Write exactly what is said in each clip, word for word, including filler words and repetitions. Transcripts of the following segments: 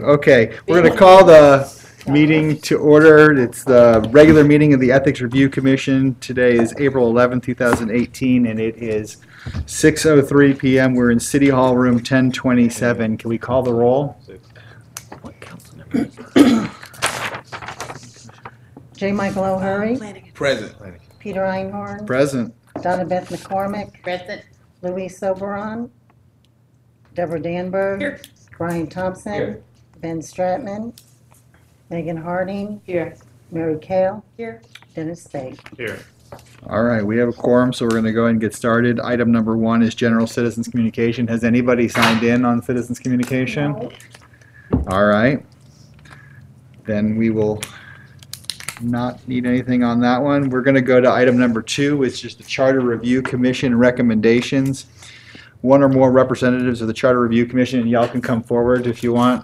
Okay, we're going to call the meeting to order. It's the regular meeting of the Ethics Review Commission. Today is April eleventh, two thousand eighteen, and it is six oh three p.m. We're in City Hall Room ten twenty-seven. Can we call the roll? J. Michael O'Hurry. Present. Peter Einhorn. Present. Donna Beth McCormick. Present. Luis Oberon. Deborah Danberg. Here. Brian Thompson. Here. Ben Stratman. Megan Harding. Here. Mary Kale. Here. Dennis Spade. Here. All right, we have a quorum, so we're going to go ahead and get started. Item number one is general citizens communication. Has anybody signed in on citizens communication? No. All right. Then we will not need anything on that one. We're going to go to item number two, which is the Charter Review Commission recommendations. One or more representatives of the Charter Review Commission, and y'all can come forward if you want,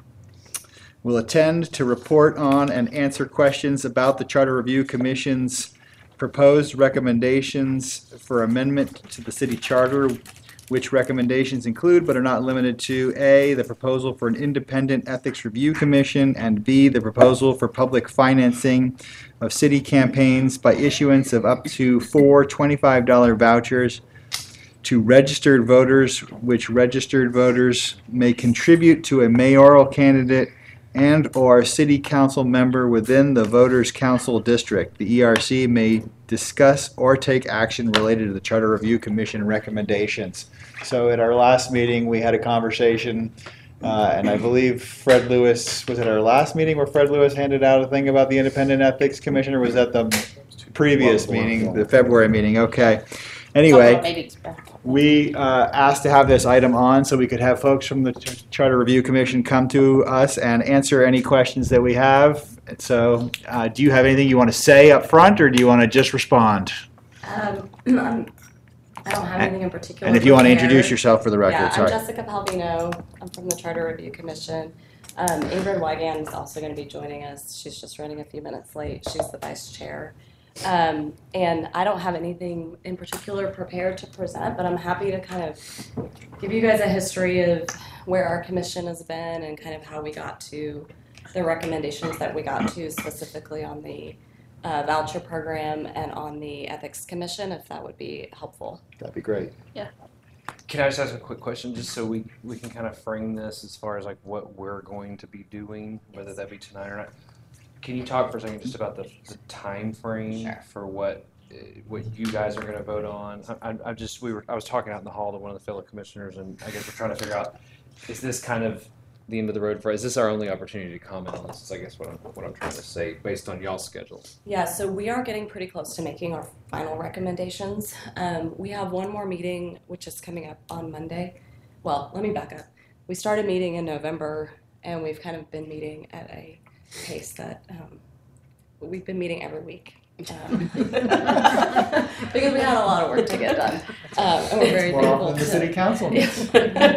will attend to report on and answer questions about the Charter Review Commission's proposed recommendations for amendment to the city charter, which recommendations include but are not limited to A, the proposal for an independent ethics review commission, and B, the proposal for public financing of city campaigns by issuance of up to four twenty-five dollar vouchers to registered voters, which registered voters may contribute to a mayoral candidate and or city council member within the voters' council district. The E R C may discuss or take action related to the Charter Review Commission recommendations. So at our last meeting, we had a conversation, uh, and I believe Fred Lewis, was it our last meeting where Fred Lewis handed out a thing about the Independent Ethics Commission, or was that the previous meeting, the February meeting? Okay. Anyway, we uh, asked to have this item on so we could have folks from the Ch- Charter Review Commission come to us and answer any questions that we have. So uh, do you have anything you want to say up front, or do you want to just respond? Um, I'm, I don't have anything in particular. And if you want to introduce prepared. yourself for the record, Yeah, sorry. I'm Jessica Palvino. I'm from the Charter Review Commission. Um, Ingrid Wiegand is also going to be joining us. She's just running a few minutes late. She's the vice chair. Um, and I don't have anything in particular prepared to present, but I'm happy to kind of give you guys a history of where our commission has been and kind of how we got to the recommendations that we got to specifically on the uh, voucher program and on the ethics commission, if that would be helpful. That'd be great. Can I just ask a quick question, just so we, we can kind of frame this as far as like what we're going to be doing, whether that be tonight or not? Can you talk for a second just about the, the time frame Sure. for what uh, what you guys are going to vote on? I, I, I just we were I was talking out in the hall to one of the fellow commissioners, and I guess we're trying to figure out, is this kind of the end of the road for? Is this our only opportunity to comment on this? Is I guess what I'm what I'm trying to say based on y'all's schedule. Yeah, so we are getting pretty close to making our final recommendations. Um, we have one more meeting, which is coming up on Monday. Well, let me back up. We started meeting in November, and we've kind of been meeting at a pace that um, we've been meeting every week. Um, because we had a lot of work to get done. Um, and we're very More thankful often than the to- city council meets.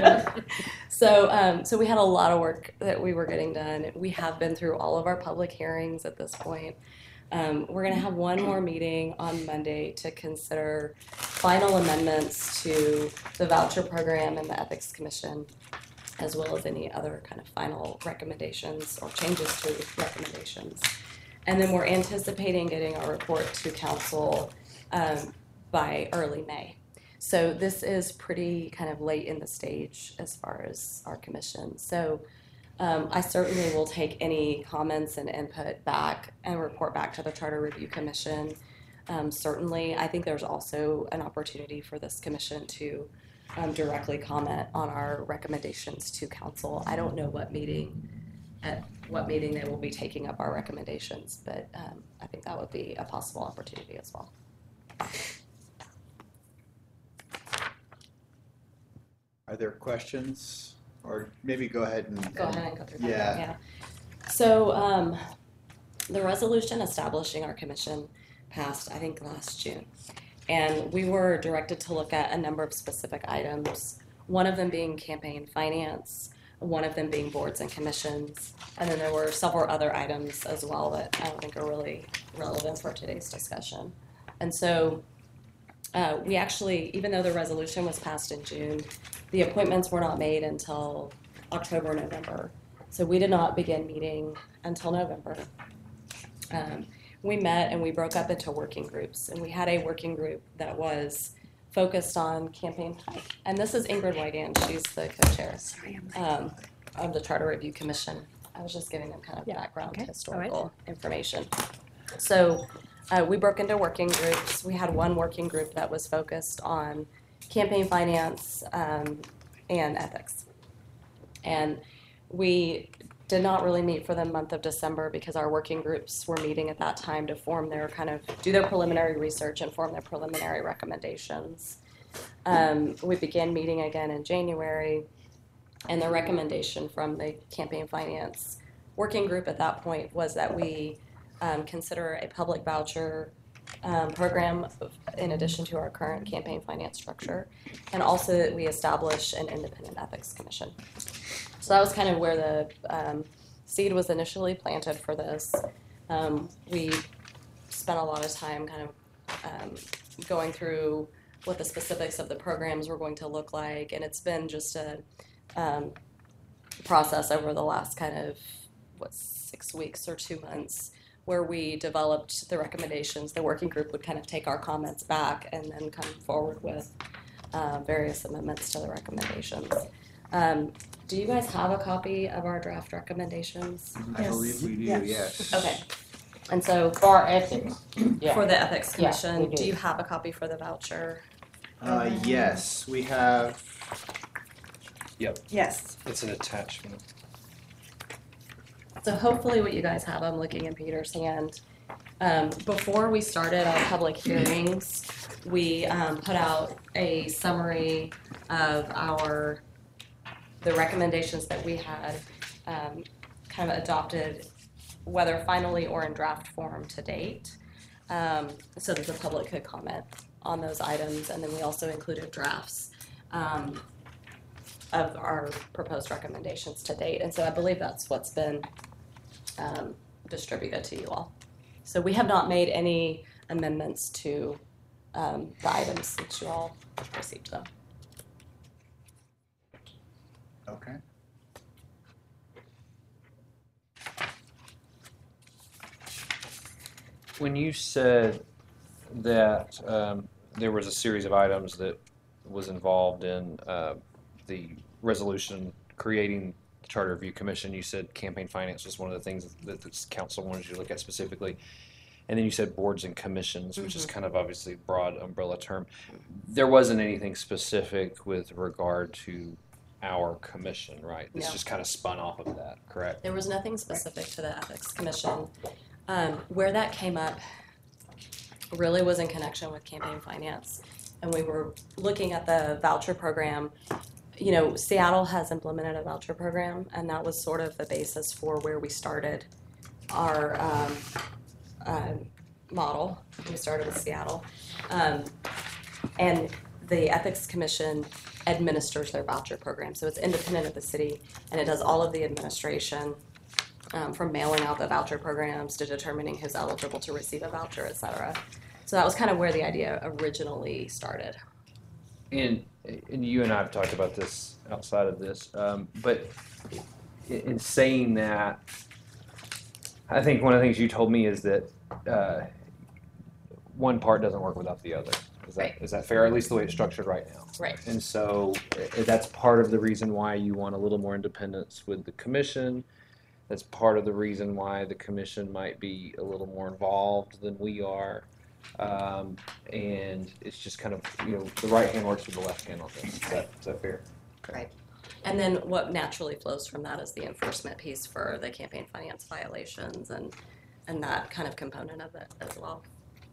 So, um, so we had a lot of work that we were getting done. We have been through all of our public hearings at this point. Um, we're going to have one more meeting on Monday to consider final amendments to the voucher program and the Ethics Commission, as well as any other kind of final recommendations or changes to recommendations. And then we're anticipating getting our report to council um, by early May. So this is pretty kind of late in the stage as far as our commission. So um, I certainly will take any comments and input back and report back to the Charter Review Commission. Um, certainly, I think there's also an opportunity for this commission to um, directly comment on our recommendations to council. I don't know what meeting, at what meeting they will be taking up our recommendations, but um, I think that would be a possible opportunity as well. Are there questions? Or maybe go ahead and... Go ahead and go through that. Yeah. Yeah. So um, the resolution establishing our commission passed, I think, last June. And we were directed to look at a number of specific items, one of them being campaign finance, one of them being boards and commissions, and then there were several other items as well that I don't think are really relevant for today's discussion. And so uh, we actually, even though the resolution was passed in June, the appointments were not made until October, November. so we did not begin meeting until November. Um, we met and we broke up into working groups, and we had a working group that was focused on campaign. And this is Ingrid Whiteand. She's the co-chair um, of the Charter Review Commission. I was just giving them kind of Yeah, background okay. historical All information. So uh, we broke into working groups. We had one working group that was focused on campaign finance um, and ethics. And we did not really meet for the month of December because our working groups were meeting at that time to form their kind of, do their preliminary research and form their preliminary recommendations. Um, we began meeting again in January, and the recommendation from the campaign finance working group at that point was that we um, consider a public voucher um, program in addition to our current campaign finance structure, and also that we establish an independent ethics commission. So that was kind of where the um, seed was initially planted for this. Um, we spent a lot of time kind of um, going through what the specifics of the programs were going to look like, and it's been just a um, process over the last kind of, what, six weeks or two months where we developed the recommendations. The working group would kind of take our comments back and then come forward with uh, various amendments to the recommendations. Um, do you guys have a copy of our draft recommendations? I believe we do, Yes. yes. Okay. And so For our ethics. Yeah. for the Ethics Yeah, Commission, we do. do you have a copy for the voucher? Uh, yes, we have, Yes. It's an attachment. So hopefully what you guys have, I'm looking in Peter's hand. Um, before we started our public hearings, we um, put out a summary of our, the recommendations that we had um, kind of adopted, whether finally or in draft form to date, um, so that the public could comment on those items. And then we also included drafts um, of our proposed recommendations to date. And so I believe that's what's been um, distributed to you all. So we have not made any amendments to um, the items since you all received them. okay. When you said that um, there was a series of items that was involved in uh, the resolution creating the Charter Review Commission, you said campaign finance was one of the things that the council wanted you to look at specifically. And then you said boards and commissions, which is kind of obviously a broad umbrella term. There wasn't anything specific with regard to our commission, right? This No. just kind of spun off of that, correct? There was nothing specific to the Ethics Commission. Um, where that came up really was in connection with campaign finance. And we were looking at the voucher program. You know, Seattle has implemented a voucher program, and that was sort of the basis for where we started our um, uh, model. We started with Seattle. Um, and the Ethics Commission administers their voucher program. So it's independent of the city, and it does all of the administration, um, from mailing out the voucher programs to determining who's eligible to receive a voucher, et cetera. So that was kind of where the idea originally started. And, and you and I have talked about this outside of this, um, but in, in saying that, I think one of the things you told me is that uh, one part doesn't work without the other. Is that, Right. is that fair? At least the way it's structured right now. Right. And so uh, that's part of the reason why you want a little more independence with the commission. That's part of the reason why the commission might be a little more involved than we are. Um, and it's just kind of, you know, the right hand works with the left hand on this. Is that, is that fair? Right. And then what naturally flows from that is the enforcement piece for the campaign finance violations and, and that kind of component of it as well.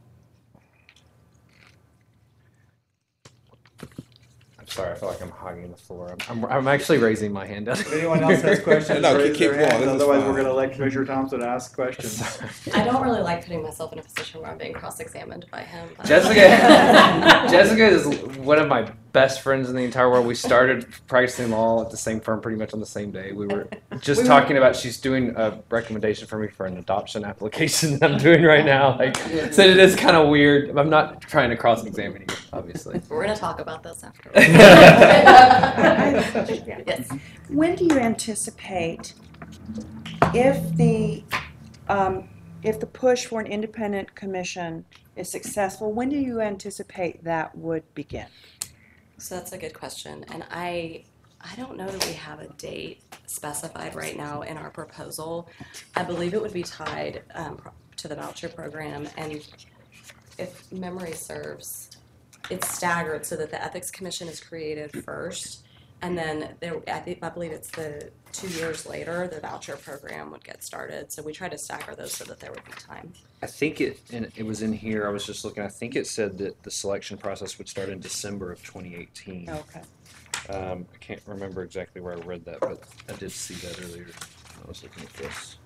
I'm sorry, I feel like I'm hogging the floor. I'm, I'm, I'm actually raising my hand up. If anyone else has questions, No, raise keep their hand. going. This is Otherwise, fine. we're going to let Commissioner Thompson ask questions. I don't really like putting myself in a position where I'm being cross-examined by him. But Jessica, Jessica is one of my best friends in the entire world. We started practicing law at the same firm pretty much on the same day. We were just We were- talking about she's doing a recommendation for me for an adoption application that I'm doing right now. Like, so it is kind of weird. I'm not trying to cross-examine you, obviously. We're going to talk about this after. I have a question. Yes. When do you anticipate If the, um, if the push for an independent commission is successful, when do you anticipate that would begin? So that's a good question, and I I don't know that we have a date specified right now in our proposal. I believe it would be tied um, pro- to the voucher program, and if memory serves, it's staggered so that the ethics commission is created first, and then there I think I believe it's the two years later the voucher program would get started. So we try to stagger those so that there would be time. I think it, and it was in here, I was just looking, I think it said that the selection process would start in December of twenty eighteen. Okay. Um, I can't remember exactly where I read that, but I did see that earlier when I was looking at this.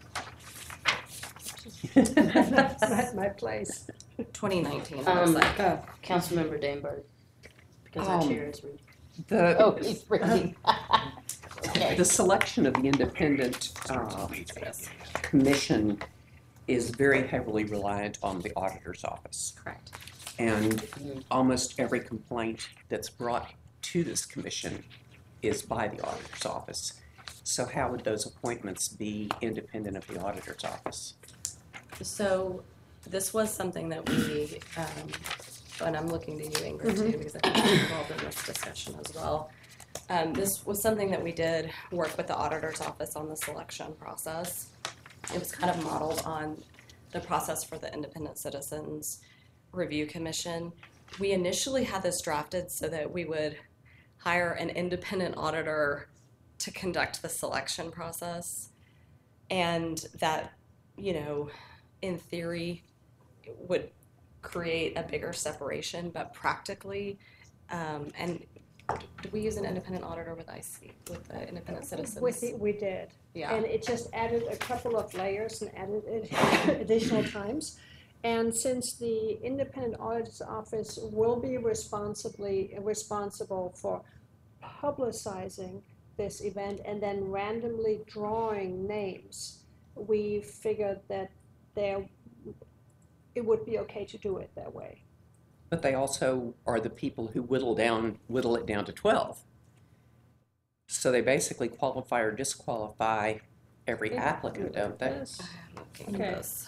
Not my place. twenty nineteen. It Um, looks like. uh, Councilmember Daneberg, because our Um, chair is reading. The, Oh, he's reading. Okay. the selection of the independent uh, commission is very heavily reliant on the auditor's office. Correct. And almost every complaint that's brought to this commission is by the auditor's office. So how would those appointments be independent of the auditor's office? So this was something that we, um, and I'm looking to you, Ingrid, too, because I think you're involved in this discussion as well. Um, this was something that we did work with the auditor's office on the selection process. It was kind of modeled on the process for the Independent Citizens Review Commission. We initially had this drafted so that we would hire an independent auditor to conduct the selection process, and that, you know, in theory, would create a bigger separation, but practically, um, and did we use an independent auditor with I C, with the Independent Citizens? With the, we did. Yeah. And it just added a couple of layers and added it additional times. And since the independent auditor's office will be responsibly responsible for publicizing this event and then randomly drawing names, we figured that there it would be okay to do it that way. But they also are the people who whittle down, whittle it down to twelve. So they basically qualify or disqualify every Yeah. applicant, don't they? Yes. I'm looking at Okay. this.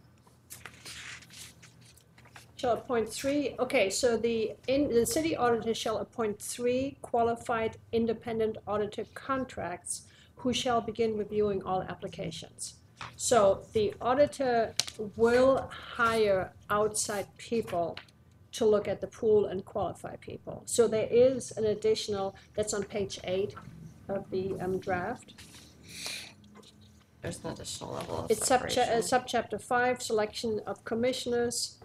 Shall appoint three, okay, so the, in, the city auditor shall appoint three qualified independent auditor contracts who shall begin reviewing all applications. So the auditor will hire outside people to look at the pool and qualify people. So there is an additional, that's on page eight of the um, draft. There's an additional level of It's subcha- uh, separation. subchapter five, selection of commissioners.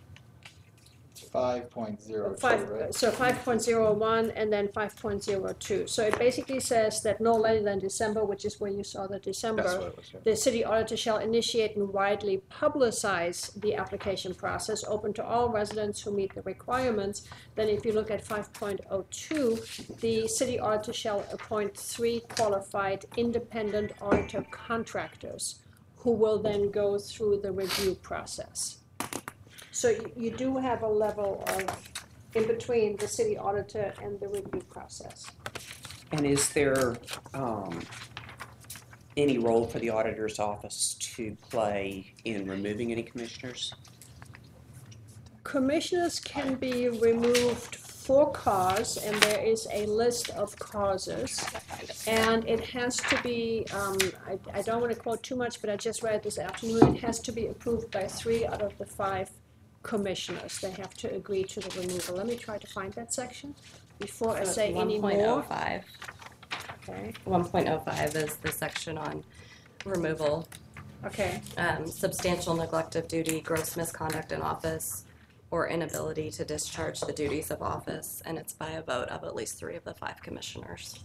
Five point zero two, Five, right? so five point zero one and then five point zero two. So it basically says that no later than December, which is where you saw the That's December, what it was. Yeah. the city auditor shall initiate and widely publicize the application process, open to all residents who meet the requirements. Then if you look at five point oh two, the city auditor shall appoint three qualified independent auditor contractors who will then go through the review process. So you, you do have a level of, in between the city auditor and the review process. And is there um, any role for the auditor's office to play in removing any commissioners? Commissioners can be removed for cause, and there is a list of causes. And it has to be, um, I, I don't want to quote too much, but I just read this afternoon, it has to be approved by three out of the five commissioners. They have to agree to the removal. Let me try to find that section before I say any one point oh more. five. Okay, one point oh five is the section on removal. okay. Um, substantial neglect of duty, gross misconduct in office, or inability to discharge the duties of office, and it's by a vote of at least three of the five commissioners.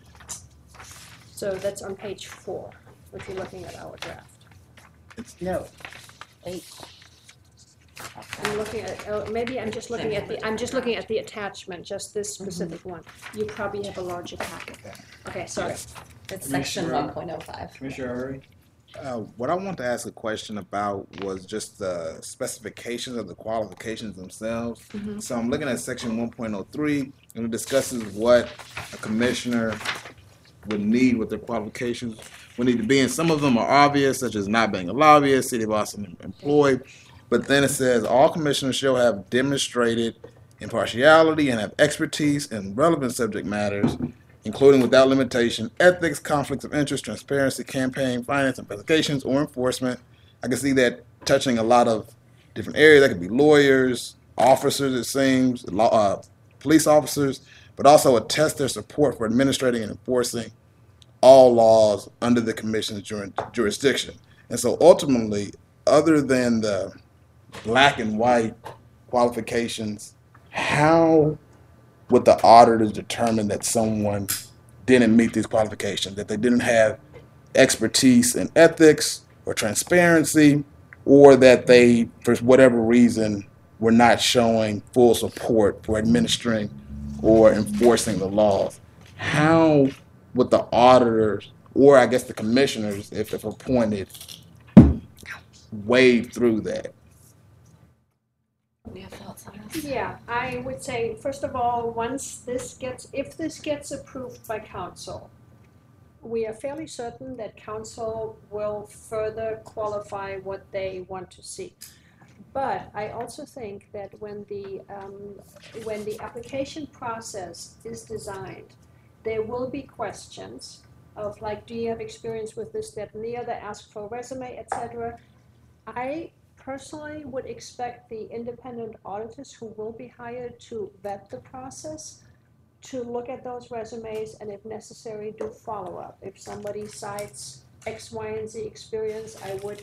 So that's on page four, if you're looking at our draft. No. Eight. I'm looking at, oh, maybe I'm just looking at the, I'm just looking at the attachment, just this specific one. You probably have a larger packet. Okay. Okay, sorry. It's section Commissioner- one point oh five. Commissioner Hurry? Uh, what I want to ask a question about was just the specifications of the qualifications themselves. So I'm looking at section one point oh three, and it discusses what a commissioner would need, what their qualifications would need to be. And some of them are obvious, such as not being a lobbyist, City of Austin employee. But then it says all commissioners shall have demonstrated impartiality and have expertise in relevant subject matters, including without limitation, ethics, conflicts of interest, transparency, campaign, finance, investigations, or enforcement. I can see that touching a lot of different areas. That could be lawyers, officers, it seems, law, uh, police officers, but also attest their support for administrating and enforcing all laws under the commission's jur- jurisdiction. And so ultimately, other than the black and white qualifications, how would the auditors determine that someone didn't meet these qualifications, that they didn't have expertise in ethics or transparency, or that they, for whatever reason, were not showing full support for administering or enforcing the laws? How would the auditors, or I guess the commissioners, if, if appointed, wade through that? Do you have thoughts on this? Yeah, I would say, first of all, once this gets, if this gets approved by council, we are fairly certain that council will further qualify what they want to see. But I also think that when the, um, when the application process is designed, there will be questions of like, do you have experience with this, that, and the other, ask for a resume, et cetera. I personally would expect the independent auditors who will be hired to vet the process, to look at those resumes, and if necessary, do follow-up. If somebody cites X, Y, and Z experience, I would,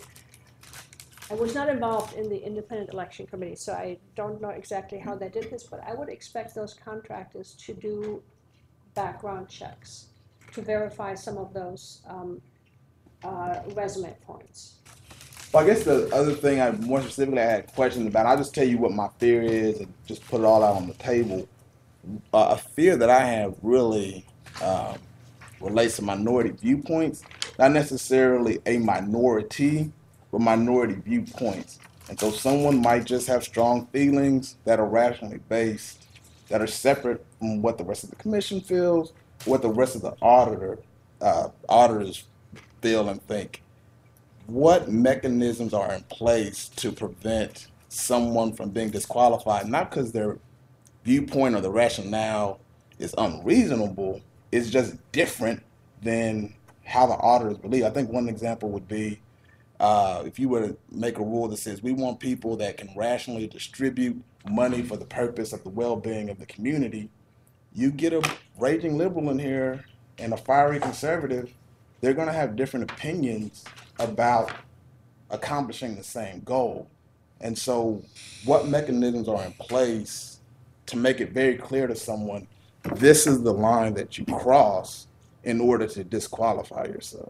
I was not involved in the independent election committee, so I don't know exactly how they did this, but I would expect those contractors to do background checks to verify some of those um, uh, resume points. Well, I guess the other thing I more specifically I had questions about, I'll just tell you what my fear is and just put it all out on the table. Uh, a fear that I have really um, relates to minority viewpoints, not necessarily a minority, but minority viewpoints. And so someone might just have strong feelings that are rationally based, that are separate from what the rest of the commission feels, what the rest of the auditor uh, auditors feel and think. What mechanisms are in place to prevent someone from being disqualified, not because their viewpoint or the rationale is unreasonable, it's just different than how the auditors believe? I think one example would be uh, if you were to make a rule that says we want people that can rationally distribute money for the purpose of the well-being of the community. You get a raging liberal in here and a fiery conservative, they're going to have different opinions about accomplishing the same goal. And so what mechanisms are in place to make it very clear to someone, this is the line that you cross in order to disqualify yourself?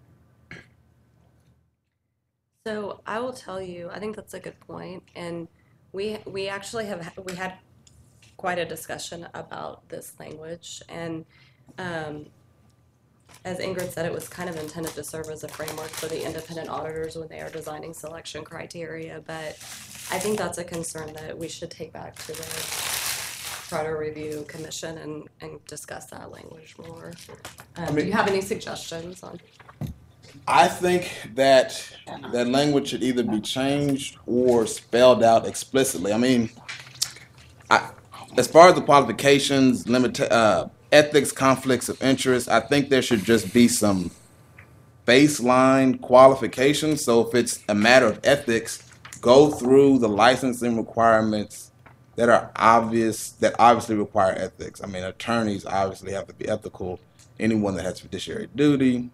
So I will tell you, I think that's a good point, and we we actually have we had quite a discussion about this language, and um, as Ingrid said, it was kind of intended to serve as a framework for the independent auditors when they are designing selection criteria. But I think that's a concern that we should take back to the Charter Review Commission and, and discuss that language more. Um, I mean, do you have any suggestions on? I think that that language should either be changed or spelled out explicitly. I mean, I, as far as the qualifications, limit, uh, ethics, conflicts of interest, I think there should just be some baseline qualifications. So if it's a matter of ethics, go through the licensing requirements that are obvious, that obviously require ethics. I mean, attorneys obviously have to be ethical. Anyone that has fiduciary duty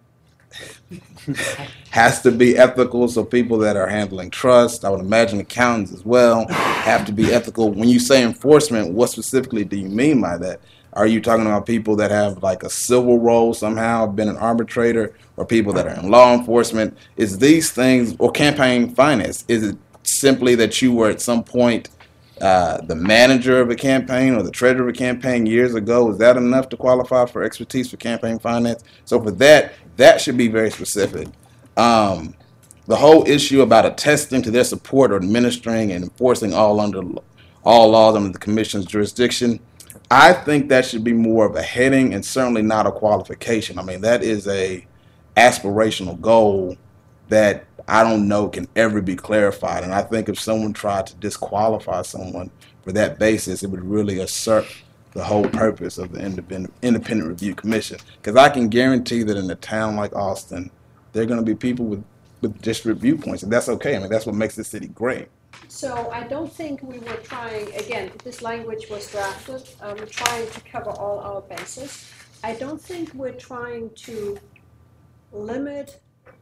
has to be ethical. So people that are handling trust, I would imagine accountants as well, have to be ethical. When you say enforcement, what specifically do you mean by that? Are you talking about people that have like a civil role somehow, been an arbitrator, or people that are in law enforcement? Is these things, or campaign finance, is it simply that you were at some point uh, the manager of a campaign or the treasurer of a campaign years ago? Is that enough to qualify for expertise for campaign finance? So for that, that should be very specific. Um, the whole issue about attesting to their support or administering and enforcing all under all laws under the commission's jurisdiction, I think that should be more of a heading and certainly not a qualification. I mean, that is a aspirational goal that I don't know can ever be clarified. And I think if someone tried to disqualify someone for that basis, it would really assert the whole purpose of the independent independent review commission. Because I can guarantee that in a town like Austin, there are going to be people with with different viewpoints, and that's okay. I mean, that's what makes the city great. So I don't think we were trying, again, this language was drafted, um, trying to cover all our bases. I don't think we're trying to limit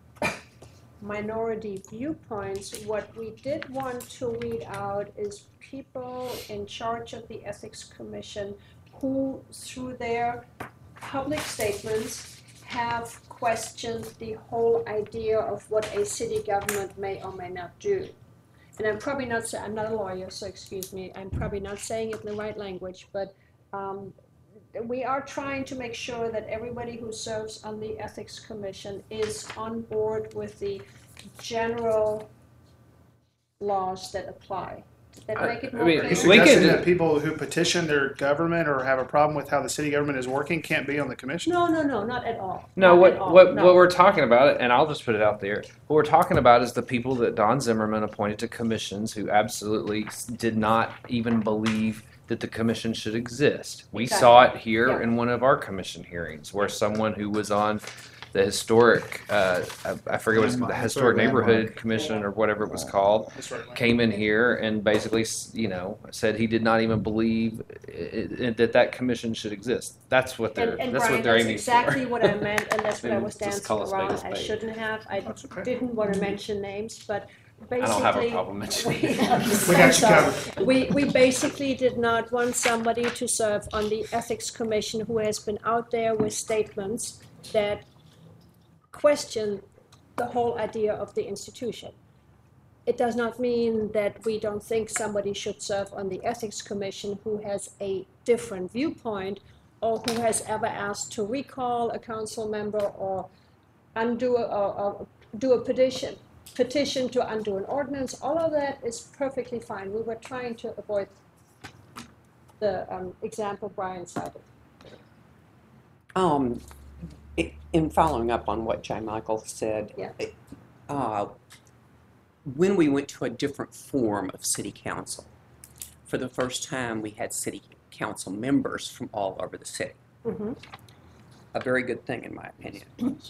minority viewpoints. What we did want to weed out is people in charge of the Ethics Commission who, through their public statements, have questioned the whole idea of what a city government may or may not do. And I'm probably not, sa- I'm not a lawyer, so excuse me, I'm probably not saying it in the right language, but um, we are trying to make sure that everybody who serves on the Ethics Commission is on board with the general laws that apply. Did that I- make it I more mean, clear? Are you We suggesting can- that people who petition their government or have a problem with how the city government is working can't be on the commission? No, no, no, not at all. No, Not what at all, what no. what we're talking about, and I'll just put it out there. What we're talking about is the people that Don Zimmerman appointed to commissions who absolutely s- did not even believe that the commission should exist. We saw it here Yeah. in one of our commission hearings, where someone who was on the historic, uh, I, I forget what it's called, the Landmark. historic neighborhood Landmark. commission or whatever it was called, That's right. came in here and basically, s- you know, said he did not even believe i- i- that that commission should exist. That's what they're And, and that's Brian, what they're that's aiming exactly for. what I meant, and that's what I And was just call a dancing spade a around. I spade. shouldn't have. I That's okay. didn't want to mention names, but basically. I don't have a problem mentioning we- names. We got you So, covered. We, we basically did not want somebody to serve on the Ethics Commission who has been out there with statements that question the whole idea of the institution. It does not mean that we don't think somebody should serve on the Ethics Commission who has a different viewpoint or who has ever asked to recall a council member or undo a, or, or do a petition petition to undo an ordinance. All of that is perfectly fine. We were trying to avoid the um, example Brian cited. Um, i- in following up on what J. Michael said, Yeah. it- uh, when we went to a different form of city council, for the first time we had city council members from all over the city. Mhm. A very good thing, in my opinion.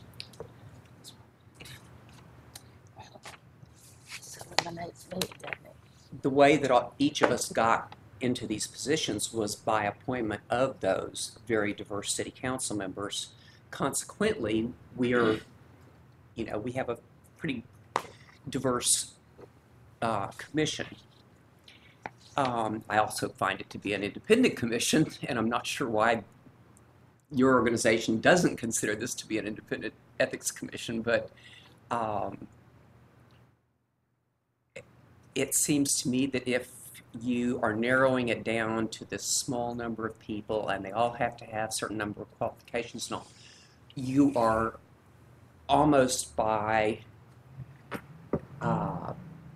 The way that all, each of us got into these positions was by appointment of those very diverse city council members. Consequently, we are, you know, we have a pretty diverse uh, commission. Um, I also find it to be an independent commission, and I'm not sure why your organization doesn't consider this to be an independent ethics commission, but um, it seems to me that if you are narrowing it down to this small number of people and they all have to have a certain number of qualifications and all, you are almost by uh,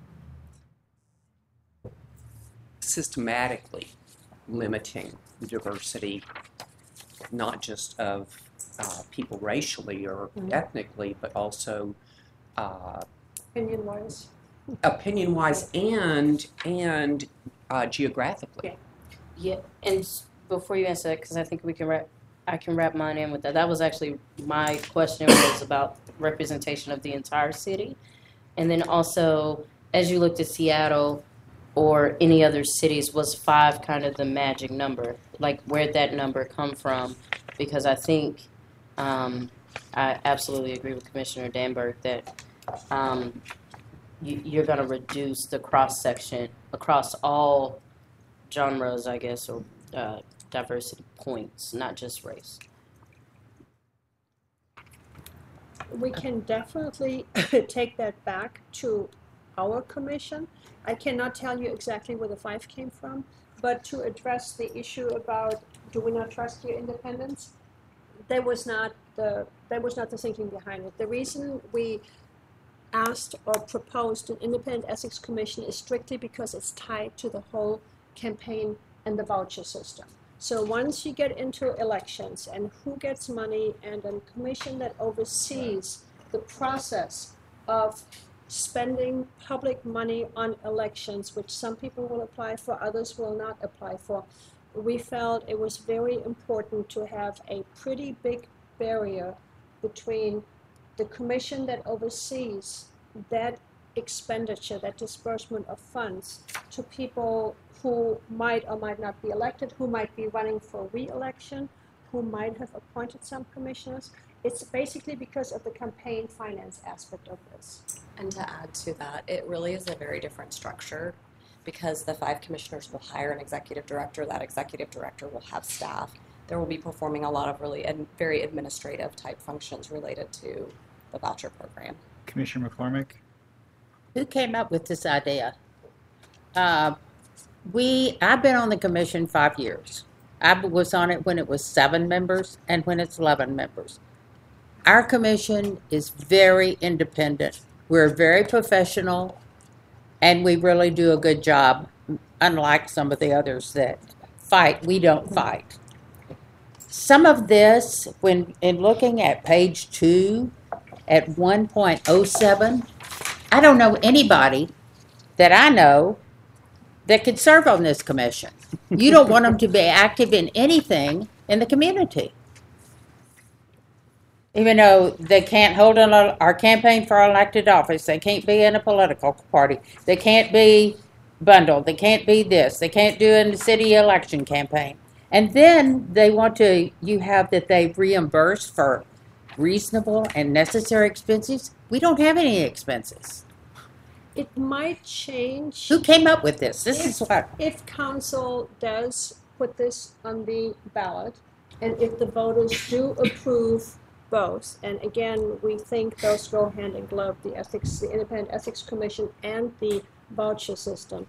systematically limiting the diversity, not just of uh, people racially or Mhm. ethnically, but also uh, Opinion-wise. opinion-wise and and uh, geographically. Yeah, and s- before you answer that, because I think we can wrap, I can wrap mine in with that. That was actually my question was about representation of the entire city, and then also as you looked at Seattle or any other cities, was five kind of the magic number? Like where'd that number come from? Because I think um, I absolutely agree with Commissioner Danberg that. Um, you, you're going to reduce the cross section across all genres, I guess, or uh, diversity points, not just race. We can definitely take that back to our commission. I cannot tell you exactly where the five came from, but to address the issue about do we not trust your independence, that was not the that was not the thinking behind it. The reason we asked or proposed an independent ethics commission is strictly because it's tied to the whole campaign and the voucher system. So once you get into elections and who gets money and a commission that oversees the process of spending public money on elections, which some people will apply for, others will not apply for, we felt it was very important to have a pretty big barrier between the commission that oversees that expenditure, that disbursement of funds to people who might or might not be elected, who might be running for re-election, who might have appointed some commissioners. It's basically because of the campaign finance aspect of this. And to add to that, it really is a very different structure because the five commissioners will hire an executive director. That executive director will have staff. There will be performing a lot of really and very administrative type functions related to the voucher program. Commissioner McCormick? Who came up with this idea? Uh, we, I've been on the commission five years. I was on it when it was seven members and when it's eleven members. Our commission is very independent. We're very professional, and we really do a good job, unlike some of the others that fight. We don't fight. Some of this, when in looking at page two, at one point oh seven, I don't know anybody that I know that could serve on this commission. You don't want them to be active in anything in the community. Even though they can't hold an, our campaign for elected office, they can't be in a political party, they can't be bundled, they can't be this, they can't do in the city election campaign. And then they want to, you have that they reimburse for reasonable and necessary expenses. We don't have any expenses. It might change. Who came up with this? This if, is what. If council does put this on the ballot, and if the voters do approve both, and again, we think those go hand in glove, the ethics, the Independent Ethics Commission and the voucher system.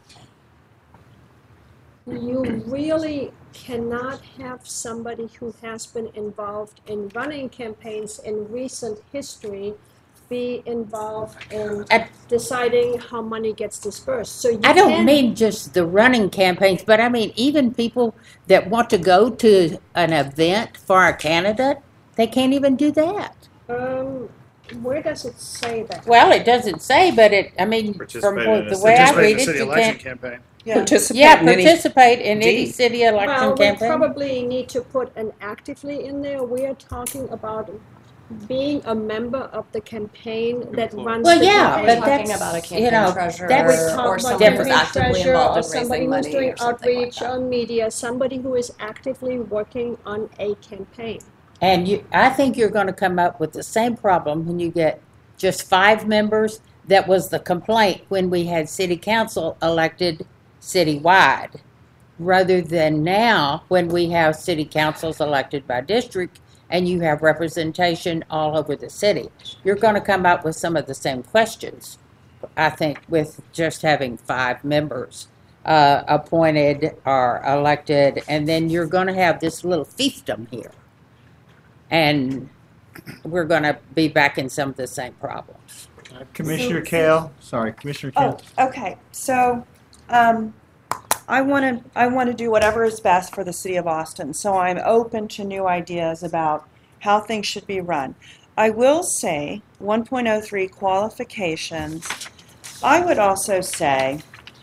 You really cannot have somebody who has been involved in running campaigns in recent history be involved in At, deciding how money gets dispersed. So you I don't can, mean just the running campaigns, but I mean even people that want to go to an event for a candidate, they can't even do that. Um, where does it say that? Well, it doesn't say, but it, I mean, from Participate what- in the a- way I Participate in read the it, city you election can't. campaign. Yeah. Participate Yeah, in any- participate in any Indeed. city election Well, we campaign. probably need to put an actively in there. We are talking about being a member of the campaign that runs Well, the yeah, campaign. but talking that's, about a you campaign know, treasurer that's We talk or about someone who's campaign actively treasurer involved or in somebody raising who's money doing or something like outreach that. on media, somebody who is actively working on a campaign. And you, I think you're going to come up with the same problem when you get just five members. That was the complaint when we had city council elected citywide, rather than now when we have city councils elected by district and you have representation all over the city. You're going to come up with some of the same questions, I think, with just having five members uh, appointed or elected, and then you're going to have this little fiefdom here. And we're going to be back in some of the same problems. Commissioner Kale, sorry, Commissioner Kale. Oh, okay, so, um, I wanna, I wanna do whatever is best for the city of Austin, so I'm open to new ideas about how things should be run. I will say, one point oh three qualifications, I would also say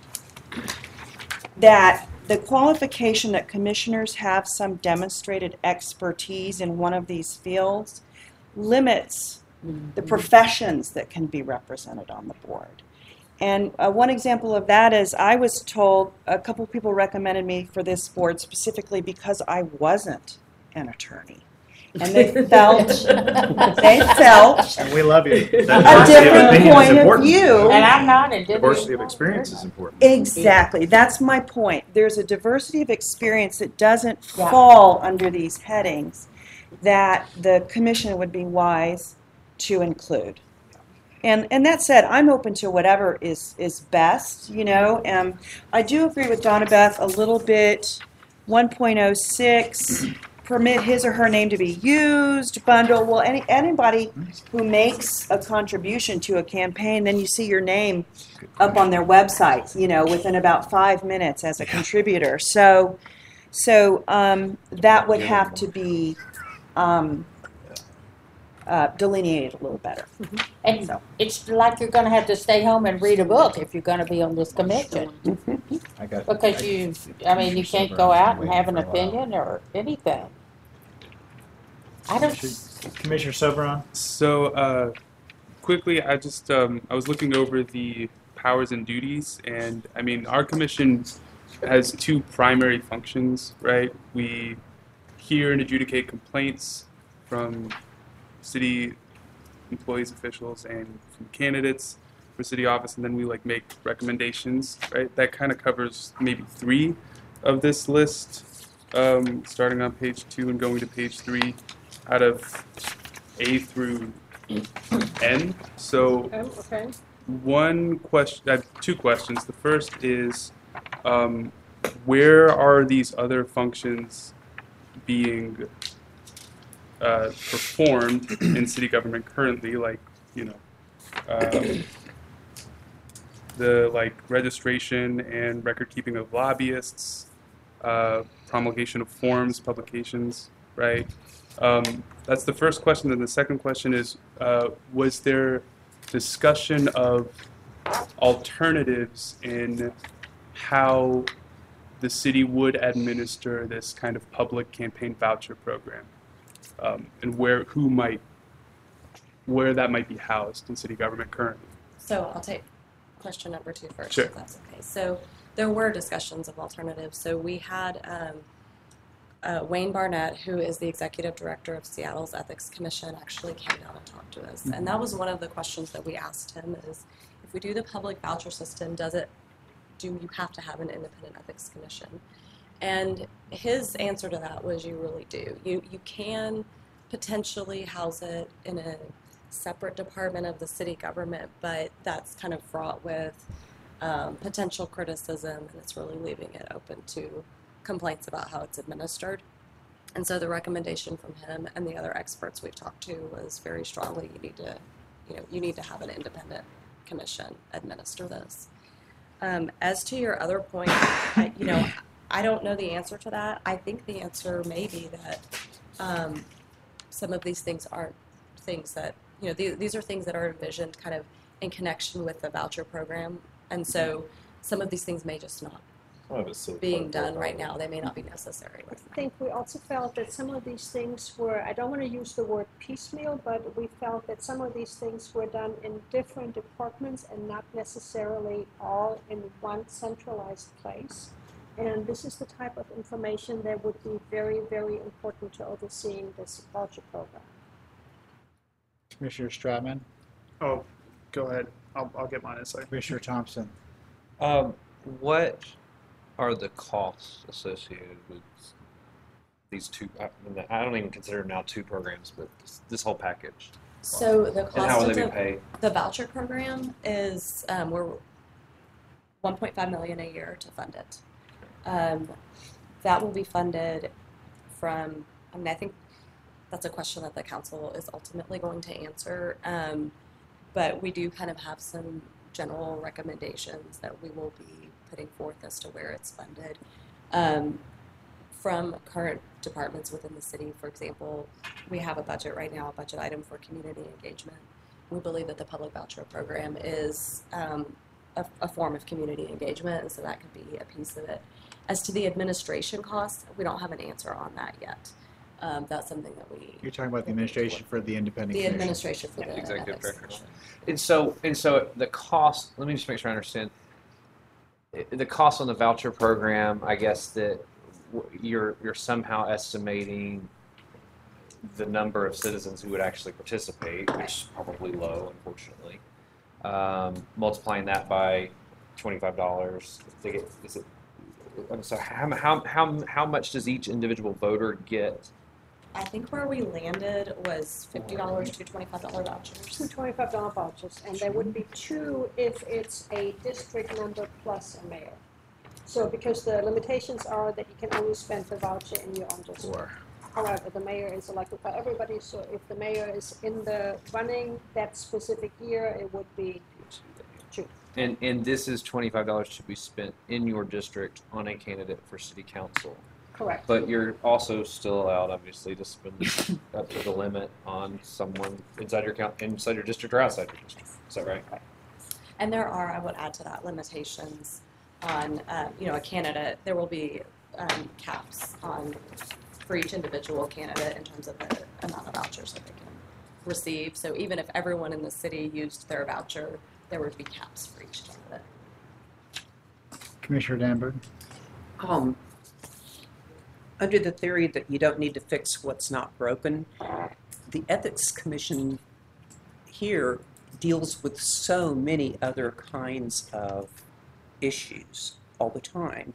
that the qualification that commissioners have some demonstrated expertise in one of these fields limits the professions that can be represented on the board. And uh, one example of that is I was told, a couple of people recommended me for this board specifically because I wasn't an attorney. And they felt, they felt And we love you. a different point of view. And I'm not a Diversity of experience is important. Exactly, that's my point. There's a diversity of experience that doesn't Yeah. fall under these headings that the commission would be wise to include. And and that said, I'm open to whatever is is best, you know. Um, I do agree with Donna Beth a little bit. one point oh six, permit his or her name to be used, bundle. Well, any anybody who makes a contribution to a campaign, then you see your name up on their website, you know, within about five minutes as a contributor. So, So um, that would have to be um, uh, delineated a little better. And it's like you're gonna have to stay home and read a book if you're gonna be on this commission. I got. Because you, I mean, you can't go out and have an opinion or anything. I don't, Commissioner Soberon? So, uh, quickly, I just, um, I was looking over the powers and duties, and I mean, our commission has two primary functions, right? We hear and adjudicate complaints from city employees, officials, and from candidates for city office, and then we like make recommendations, right? That kind of covers maybe three of this list, um, starting on page two and going to page three, out of A through N. So Um, okay. one question, I have two questions. The first is, um, where are these other functions being uh, performed in city government currently? Like, you know, um, the like registration and record keeping of lobbyists, uh, promulgation of forms, publications, right? Um, that's the first question. Then the second question is, uh, was there discussion of alternatives in how the city would administer this kind of public campaign voucher program, um, and where who might where that might be housed in city government currently? So I'll take question number two first, Sure. if that's okay. So there were discussions of alternatives. So we had um, uh, Wayne Barnett, who is the executive director of Seattle's Ethics Commission, actually came down and talked to us. And that was one of the questions that we asked him is, if we do the public voucher system, does it, do you have to have an independent ethics commission? And his answer to that was, you really do. You, you can potentially house it in a separate department of the city government, but that's kind of fraught with um, potential criticism, and it's really leaving it open to complaints about how it's administered. And so the recommendation from him and the other experts we've talked to was very strongly, you need to, you know, you need to have an independent commission administer this. Um, as to your other point, I, you know, I don't know the answer to that. I think the answer may be that um, some of these things aren't things that, you know, these, these are things that are envisioned kind of in connection with the voucher program. And so some of these things may just not being done right now. They may not be necessary. I think we also felt that some of these things were, I don't want to use the word piecemeal, but we felt that some of these things were done in different departments and not necessarily all in one centralized place. And this is the type of information that would be very, very important to overseeing this voucher program. Commissioner Stratman, Oh, go ahead. I'll, I'll get mine in a second. Commissioner Thompson. Um, what are the costs associated with these two? I, I don't even consider them now two programs, but this, this whole package. So the And how cost will of they be the, paid? the voucher program is um, we're one point five million dollars a year to fund it. Um, that will be funded from. I mean, I think that's a question that the council is ultimately going to answer. Um, but we do kind of have some general recommendations that we will be putting forth as to where it's funded. Um, from current departments within the city, for example, we have a budget right now, a budget item for community engagement. We believe that the public voucher program is um, a, a form of community engagement, and so that could be a piece of it. As to the administration costs, we don't have an answer on that yet. Um, that's something that we. You're talking about the administration for the independent The commission. administration for the Executive ethics director. commission. And so, and so the cost, let me just make sure I understand. The cost on the voucher program, I guess that w- you're, you're somehow estimating the number of citizens who would actually participate, which is probably low, unfortunately. Um, multiplying that by twenty-five dollars, they get, is it, um, so how, how, how, how much does each individual voter get? I think where we landed was fifty dollars to twenty-five dollar vouchers. Two twenty-five dollar vouchers, and there would be two if it's a district member plus a mayor. So because the limitations are that you can only spend the voucher in your own district. However, the mayor is elected by everybody, so if the mayor is in the running that specific year, it would be two. And, and this is twenty-five dollars to be spent in your district on a candidate for city council. Correct. But you're also still allowed, obviously, to spend up to the limit on someone inside your count, inside your district or outside your district. Is that right? And there are, I would add to that, limitations on, um, you know, a candidate. There will be um, caps on for each individual candidate in terms of the amount of vouchers that they can receive. So even if everyone in the city used their voucher, there would be caps for each candidate. Commissioner Danberg? Um, under the theory that you don't need to fix what's not broken, the Ethics Commission here deals with so many other kinds of issues all the time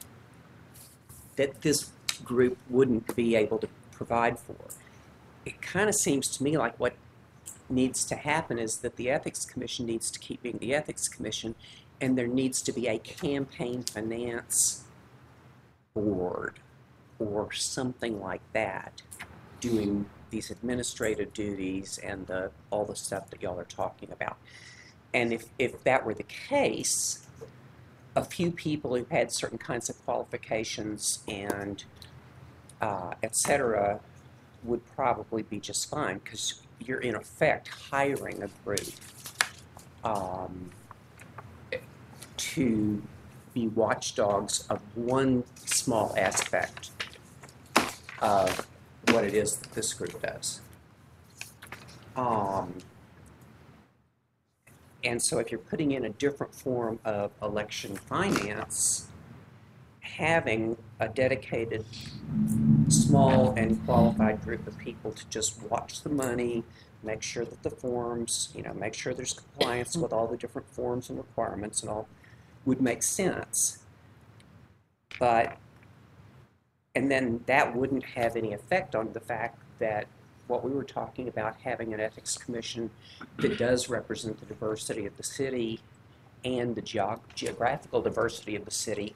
that this group wouldn't be able to provide for. It kind of seems to me like what needs to happen is that the Ethics Commission needs to keep being the Ethics Commission, and there needs to be a campaign finance board or something like that doing these administrative duties and the, all the stuff that y'all are talking about. And if, if that were the case, a few people who had certain kinds of qualifications and uh, et cetera would probably be just fine, because you're in effect hiring a group um, to be watchdogs of one small aspect of what it is that this group does. Um, and so if you're putting in a different form of election finance, having a dedicated small and qualified group of people to just watch the money, make sure that the forms, you know, make sure there's compliance with all the different forms and requirements and all, would make sense. But, and then that wouldn't have any effect on the fact that what we were talking about, having an ethics commission that does represent the diversity of the city and the geog- geographical diversity of the city,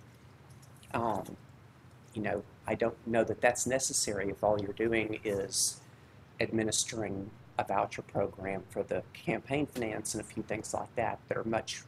um, you know, I don't know that that's necessary if all you're doing is administering a voucher program for the campaign finance and a few things like that that are much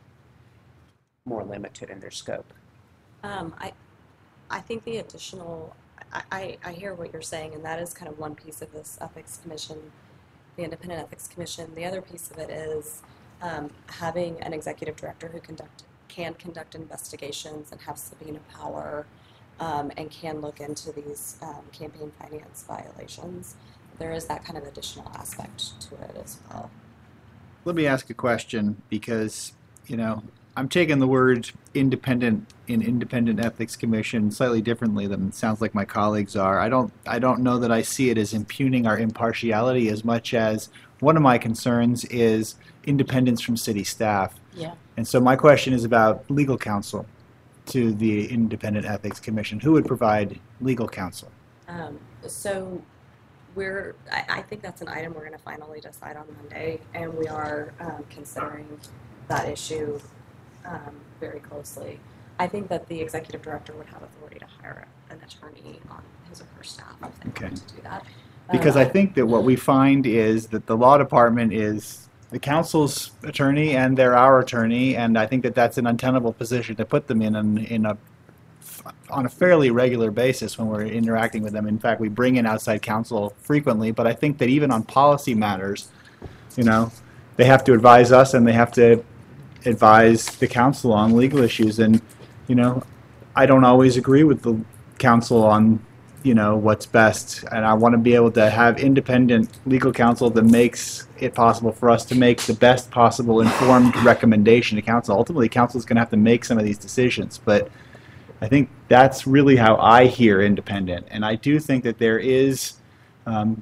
more limited in their scope. Um, I, I think the additional, I, I, I hear what you're saying, and that is kind of one piece of this ethics commission, the independent ethics commission. The other piece of it is um, having an executive director who conduct can conduct investigations and have subpoena power, um, and can look into these um, campaign finance violations. There is that kind of additional aspect to it as well. Let me ask a question, because, you know, I'm taking the word independent in independent ethics commission slightly differently than it sounds like my colleagues are. I don't I don't know that I see it as impugning our impartiality as much as one of my concerns is independence from city staff. Yeah. And so my question is about legal counsel to the independent ethics commission. Who would provide legal counsel? Um, so we're, I, I think that's an item we're going to finally decide on Monday, and we are um, considering that issue um, very closely. I think that the executive director would have authority to hire an attorney on his or her staff if they Okay. wanted to do that. Because Uh, I think that what we find is that the law department is the council's attorney and they're our attorney, and I think that that's an untenable position to put them in in, in a on a fairly regular basis when we're interacting with them. In fact, we bring in outside counsel frequently, but I think that even on policy matters, you know, they have to advise us and they have to advise the council on legal issues. And, you know, I don't always agree with the council on, you know, what's best. And I want to be able to have independent legal counsel that makes it possible for us to make the best possible informed recommendation to council. Ultimately, council is going to have to make some of these decisions, but I think that's really how I hear independent. And I do think that there is, um,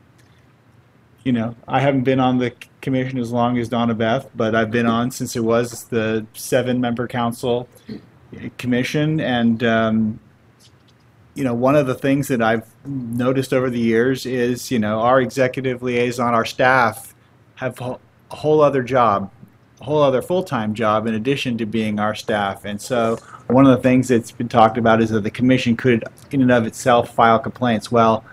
you know, I haven't been on the commission as long as Donna Beth, but I've been on since it was the seven-member council commission. And, um, you know, one of the things that I've noticed over the years is, you know, our executive liaison, our staff have a whole other job, a whole other full-time job in addition to being our staff. And so one of the things that's been talked about is that the commission could, in and of itself, file complaints. Well,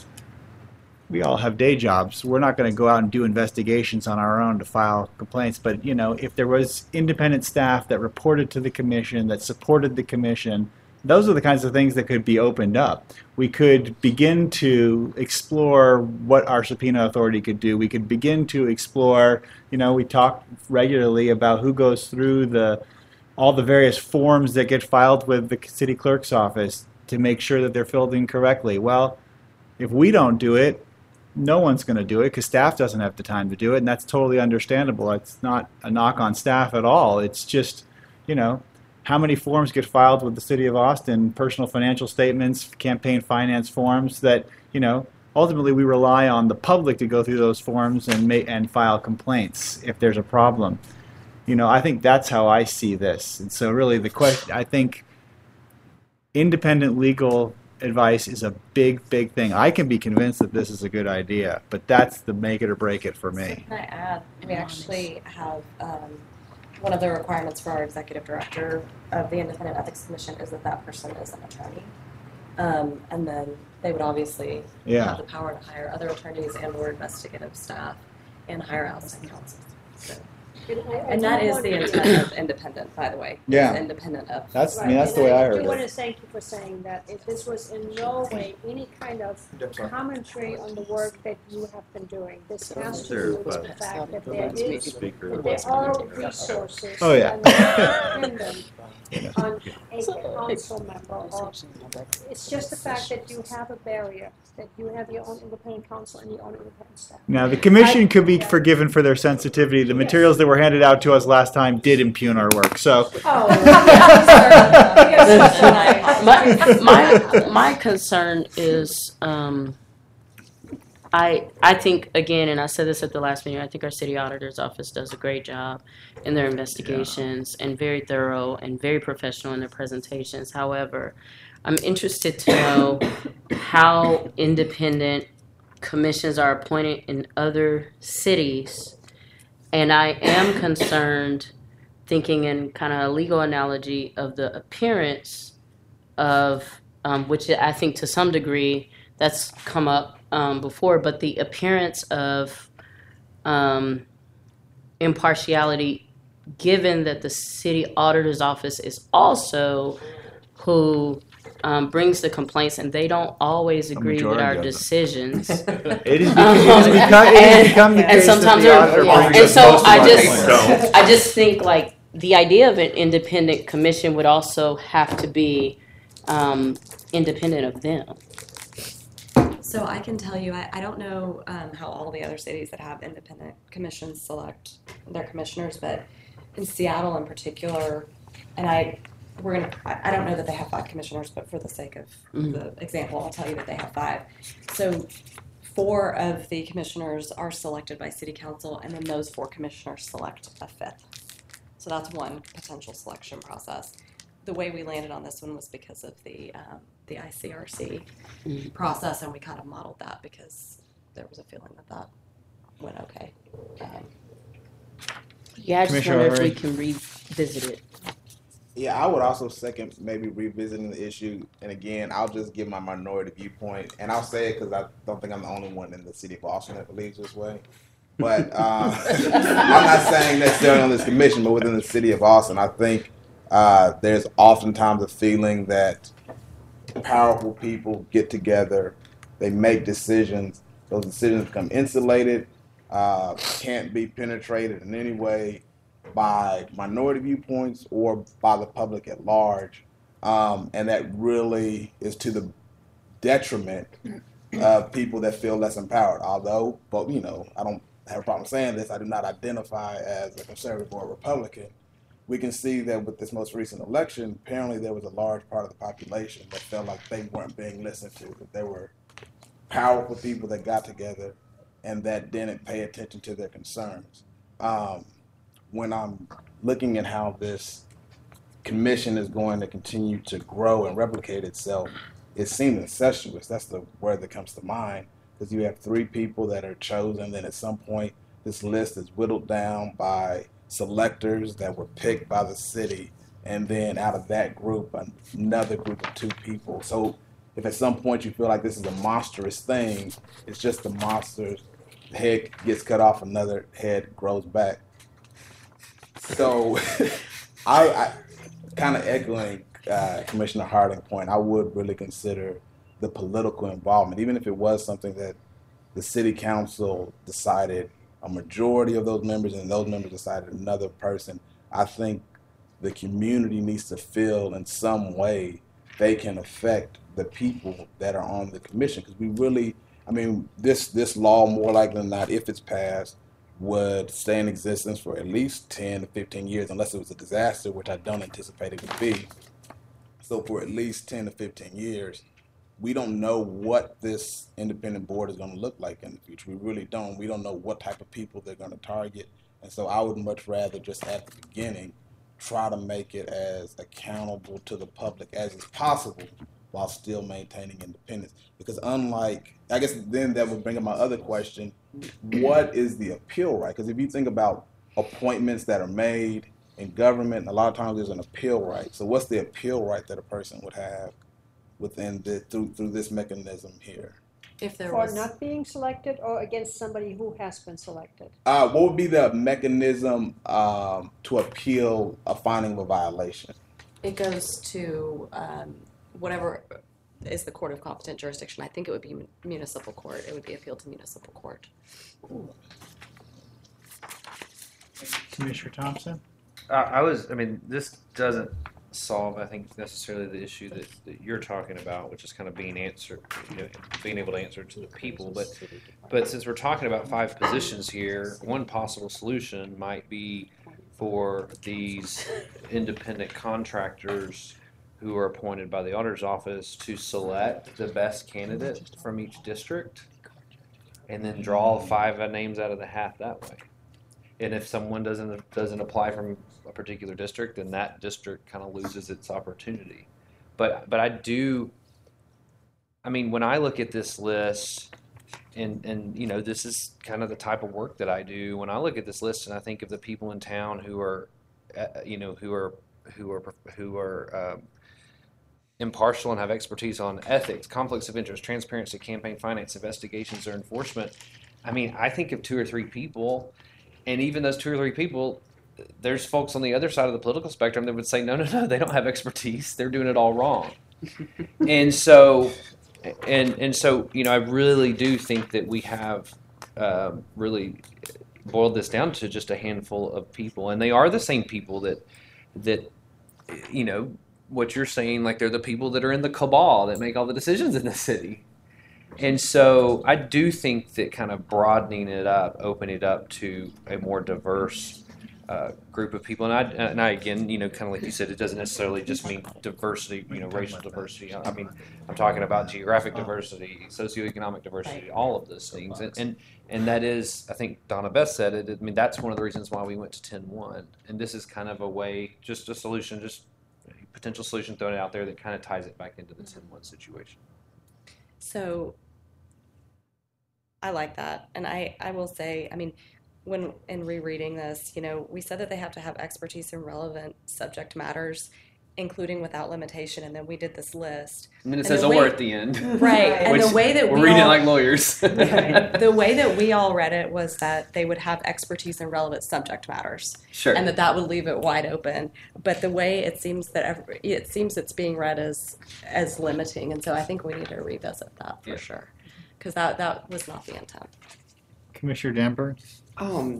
we all have day jobs. We're not going to go out and do investigations on our own to file complaints. But, you know, if there was independent staff that reported to the commission, that supported the commission, those are the kinds of things that could be opened up. We could begin to explore what our subpoena authority could do. We could begin to explore, you know, we talk regularly about who goes through the all the various forms that get filed with the city clerk's office to make sure that they're filled in correctly. Well, if we don't do it, no one's going to do it because staff doesn't have the time to do it, and that's totally understandable. It's not a knock on staff at all. It's just, you know, how many forms get filed with the city of Austin, personal financial statements, campaign finance forms that, you know, ultimately we rely on the public to go through those forms and make, and file complaints if there's a problem. You know, I think that's how I see this. And so really the question, I think independent legal advice is a big, big thing. I can be convinced that this is a good idea, but that's the make it or break it for me. Can I add, we actually have, um, one of the requirements for our executive director of the Independent Ethics Commission is that that person is an attorney. Um, and then they would obviously Yeah. have the power to hire other attorneys and or investigative staff and hire outside counsel. So, and that is the intent of independent, by the way. Yeah. It's independent of. That's, I mean, that's the way I heard I do want to it. thank you for saying that. If this was in no way any kind of commentary on the work that you have been doing. This has to do with the fact that there is, that there are resources Oh, yeah. that are dependent on a council member. Or it's just the fact that you have a barrier, that you have your own independent counsel and your own independent staff. Now, the commission could be forgiven for their sensitivity. The materials that were handed out to us last time did impugn our work, so. Oh. my, my, my concern is, um, I, I think, again, and I said this at the last meeting, I think our city auditor's office does a great job in their investigations and very thorough and very professional in their presentations. However, I'm interested to know how independent commissions are appointed in other cities. And I am concerned, thinking in kind of a legal analogy, of the appearance of, um, which I think to some degree that's come up um, before, but the appearance of um, impartiality, given that the city auditor's office is also who um, brings the complaints, and they don't always agree with majority our of them. decisions. It is, beca- it is become, it has become the and case that sometimes the they're- auditor yeah. brings and us so most of I our just complaints. I just think like the idea of an independent commission would also have to be um, independent of them. So I can tell you, I, I don't know um, how all the other cities that have independent commissions select their commissioners, but in Seattle in particular, and I, we're gonna, I, I don't know that they have five commissioners, but for the sake of Mhm. the example, I'll tell you that they have five. So four of the commissioners are selected by city council, and then those four commissioners select a fifth. So that's one potential selection process. The way we landed on this one was because of the um, the I C R C Mhm. process, and we kind of modeled that because there was a feeling that that went okay. Um, Yeah, I just Commissioner wonder if we O'Leary? can revisit it. Yeah, I would also second maybe revisiting the issue. And again, I'll just give my minority viewpoint, and I'll say it because I don't think I'm the only one in the city of Austin that believes this way. But uh, I'm not saying necessarily on this commission, but within the city of Austin, I think uh, there's oftentimes a feeling that powerful people get together, they make decisions, those decisions become insulated, uh, can't be penetrated in any way by minority viewpoints or by the public at large, um, and that really is to the detriment of people that feel less empowered. Although, but you know, I don't have a problem saying this, I do not identify as a conservative or a Republican. We can see that with this most recent election, apparently there was a large part of the population that felt like they weren't being listened to, that there were powerful people that got together and that didn't pay attention to their concerns. Um, when I'm looking at how this commission is going to continue to grow and replicate itself, it seems incestuous. That's the word that comes to mind, because you have three people that are chosen, then at some point this list is whittled down by selectors that were picked by the city, and then out of that group another group of two people. So if at some point you feel like this is a monstrous thing, it's just the monster's head gets cut off, another head grows back. So I, I kind of echoing uh, Commissioner Harding point, I would really consider the political involvement, even if it was something that the city council decided a majority of those members and those members decided another person. I think the community needs to feel in some way they can affect the people that are on the commission, because we really, I mean, this this law more likely than not, if it's passed, would stay in existence for at least ten to fifteen years, unless it was a disaster, which I don't anticipate it would be. So for at least ten to fifteen years, we don't know what this independent board is going to look like in the future. We really don't. We don't know what type of people they're going to target. And so I would much rather just at the beginning try to make it as accountable to the public as is possible while still maintaining independence. Because unlike, I guess then that would bring up my other question, what is the appeal right? Because if you think about appointments that are made in government, a lot of times there's an appeal right. So what's the appeal right that a person would have within the, through, through this mechanism here? If there For was not being selected or against somebody who has been selected? Uh, what would be the mechanism um, to appeal a finding of a violation? it goes to um, whatever is the court of competent jurisdiction. I think it would be municipal court. It would be appealed to municipal court. Commissioner Thompson? Uh, I was, I mean, this doesn't solve, I think, necessarily the issue that, that you're talking about, which is kind of being answered, you know, being able to answer to the people. But, but since we're talking about five positions here, one possible solution might be for these independent contractors who are appointed by the auditor's office to select the best candidate from each district and then draw five names out of the hat that way. And if someone doesn't doesn't apply from a particular district, then that district kind of loses its opportunity. But but I do. I mean, when I look at this list, and and you know, this is kind of the type of work that I do. When I look at this list, and I think of the people in town who are, uh, you know, who are who are who are um, impartial and have expertise on ethics, conflicts of interest, transparency, campaign finance, investigations, or enforcement. I mean, I think of two or three people. And even those two or three people, there's folks on the other side of the political spectrum that would say, no, no, no, they don't have expertise. They're doing it all wrong. and so, and and so, you know, I really do think that we have um, really boiled this down to just a handful of people, and they are the same people that that, you know, what you're saying, like they're the people that are in the cabal that make all the decisions in the city. And so I do think that kind of broadening it up, opening it up to a more diverse uh, group of people. And I, and I, again, you know, kind of like you said, it doesn't necessarily just mean diversity, you know, racial diversity. I mean, I'm talking about geographic diversity, socioeconomic diversity, all of those things. And, and, and that is, I think Donna Beth said it, I mean, that's one of the reasons why we went to ten one. And this is kind of a way, just a solution, just a potential solution thrown out there that kind of ties it back into the ten one situation. So I like that. And I, I will say, I mean, when in rereading this, you know, we said that they have to have expertise in relevant subject matters, including without limitation. And then we did this list. And then it and says the or way, at the end. Right. And the way that we're we reading all, it like lawyers. The way that we all read it was that they would have expertise in relevant subject matters. Sure. And that that would leave it wide open. But the way it seems that every, it seems it's being read as as limiting. And so I think we need to revisit that for Yeah. sure. Because that, that was not the intent. Commissioner Danburn? Um,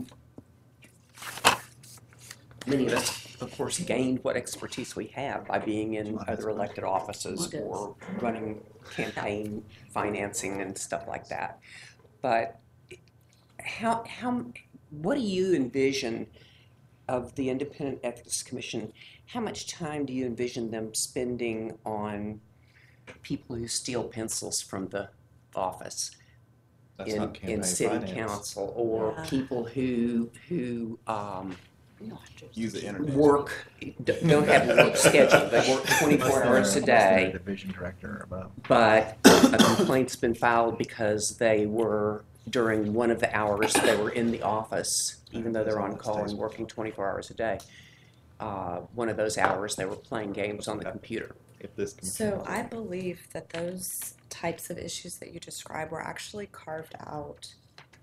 many of us, of course, gained what expertise we have by being in other elected offices or running campaign financing and stuff like that. But how, how, what do you envision of the Independent Ethics Commission? How much time do you envision them spending on people who steal pencils from the office That's in, not campaign in city finance. council, or Yeah. people who who um, Use the internet. work d- don't have a work schedule. They work twenty-four hours a day, Division director or above. but a complaint's been filed because they were during one of the hours they were in the office, even though they're on call and working twenty-four hours a day. Uh, one of those hours they were playing games on the computer. If this So I believe that those types of issues that you describe were actually carved out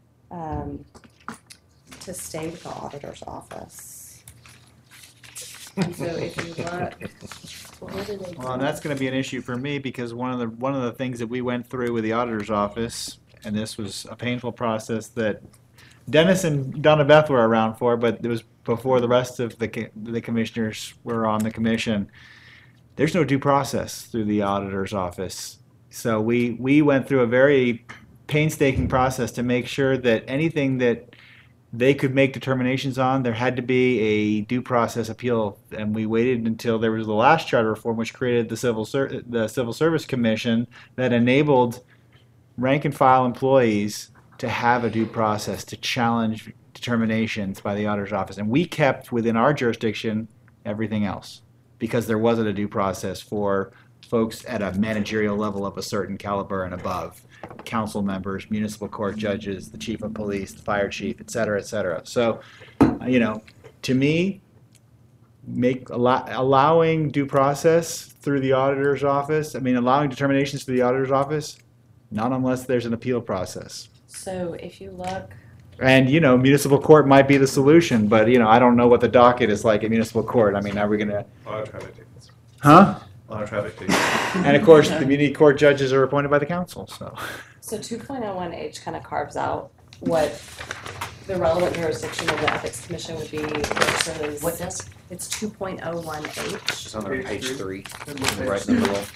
um, to stay with the auditor's office. And so if you look, Where did they Well, and that's going to be an issue for me because one of the one of the things that we went through with the auditor's office, and this was a painful process that Dennis and Donna Beth were around for, but it was before the rest of the co- the commissioners were on the commission. There's no due process through the auditor's office, so we we went through a very painstaking process to make sure that anything that they could make determinations on, there had to be a due process appeal, and we waited until there was the last charter reform, which created the civil Ser- the Civil Service Commission that enabled rank and file employees to have a due process to challenge determinations by the auditor's office, and we kept within our jurisdiction everything else because there wasn't a due process for folks at a managerial level of a certain caliber and above. Council members, municipal court judges, the chief of police, the fire chief, et cetera, et cetera. So, uh, you know, to me, make allow, allowing due process through the auditor's office, I mean, allowing determinations through the auditor's office, not unless there's an appeal process. so if you look, And, you know, municipal court might be the solution, but, you know, I don't know what the docket is like at municipal court. I mean, are we going to, A lot of traffic tickets. huh? A lot of traffic tickets. And, of course, the community court judges are appointed by the council, so. so two point oh one H kind of carves out what the relevant jurisdiction of the Ethics Commission would be versus. What does? It's two point oh one H. It's on page Page three, three. right in the middle.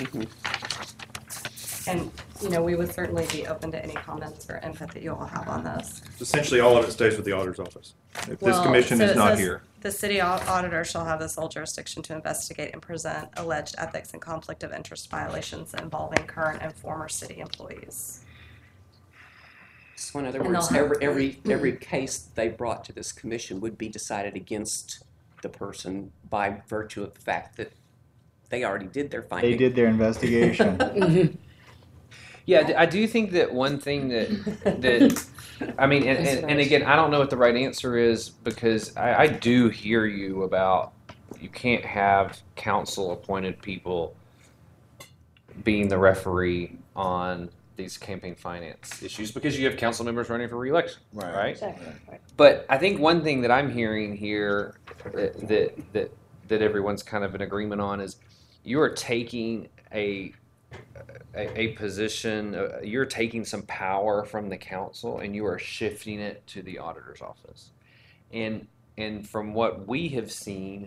And, you know, we would certainly be open to any comments or input that you all have on this. Essentially, all of it stays with the auditor's office. If this Well, commission so is it not says here. The city au- auditor shall have the sole jurisdiction to investigate and present alleged ethics and conflict of interest violations involving current and former city employees. So in other And words, they'll have- every, every, every case they brought to this commission would be decided against the person by virtue of the fact that they already did their finding. They did their investigation. Yeah, I do think that one thing that that I mean, and, and, and again, I don't know what the right answer is because I, I do hear you about you can't have council appointed people being the referee on these campaign finance issues because you have council members running for reelection, Right. right? Exactly. Right. But I think one thing that I'm hearing here that that that, that everyone's kind of in agreement on is you are taking a a, a position, uh, you're taking some power from the council and you are shifting it to the auditor's office. And and from what we have seen,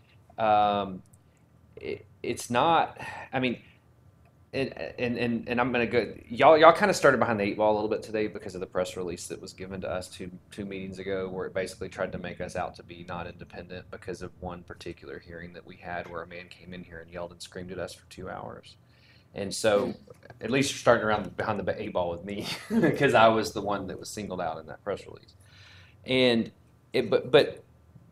um, it, it's not. I mean, and and and, and I'm gonna go. Y'all y'all kind of started behind the eight ball a little bit today because of the press release that was given to us two two meetings ago, where it basically tried to make us out to be not independent because of one particular hearing that we had, where a man came in here and yelled and screamed at us for two hours. And so, at least you're starting around behind the eight ball with me because I was the one that was singled out in that press release. And it, but but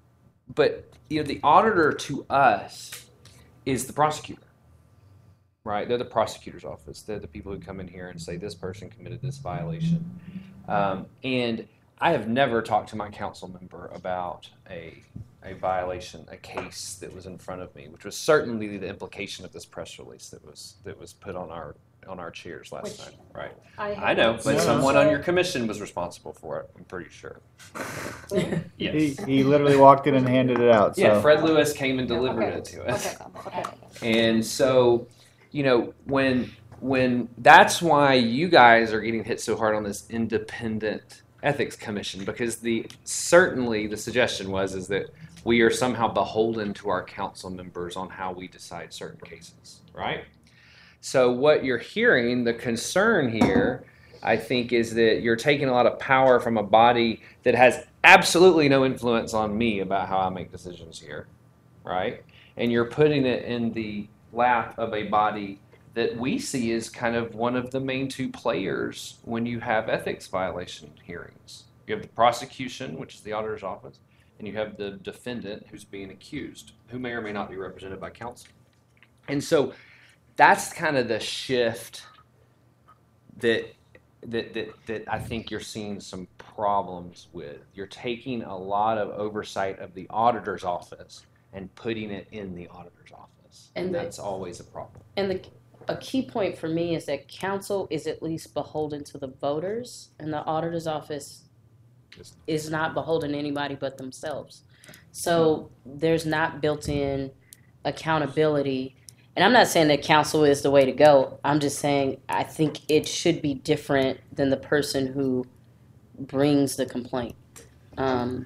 but you know, the auditor to us is the prosecutor, right? They're the prosecutor's office. They're the people who come in here and say this person committed this violation. Um, and I have never talked to my council member about a a violation, a case that was in front of me, which was certainly the implication of this press release that was that was put on our on our chairs last Which night, right? I, I know, but Yeah. someone on your commission was responsible for it. I'm pretty sure. He, Yes. he literally walked in and handed it out. So. Yeah, Fred Lewis came and delivered Okay. it to us. Okay, okay. And so, you know, when when that's why you guys are getting hit so hard on this independent ethics commission, because the certainly the suggestion was is that we are somehow beholden to our council members on how we decide certain cases, right? So what you're hearing, the concern here, I think, is that you're taking a lot of power from a body that has absolutely no influence on me about how I make decisions here, right? And you're putting it in the lap of a body that we see as kind of one of the main two players when you have ethics violation hearings. You have the prosecution, which is the auditor's office, and you have the defendant who's being accused, who may or may not be represented by counsel. And so that's kind of the shift that that that that I think you're seeing some problems with. You're taking a lot of oversight of the auditor's office and putting it in the auditor's office, and, And the- that's always a problem. And the, a key point for me is that council is at least beholden to the voters, and the auditor's office is not beholden to anybody but themselves. So there's not built-in accountability. And I'm not saying that council is the way to go. I'm just saying I think it should be different than the person who brings the complaint. Um,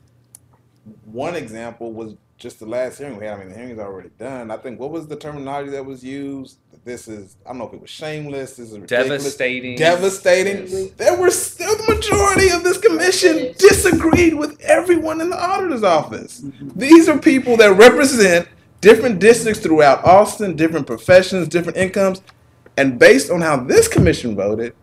One example was just the last hearing we had. I mean, the hearing's already done. I think, what was the terminology that was used? This is, I don't know if it was shameless, this is ridiculous. Devastating. Devastating. There were still, the majority of this commission disagreed with everyone in the auditor's office. These are people that represent different districts throughout Austin, different professions, different incomes. And based on how this commission voted,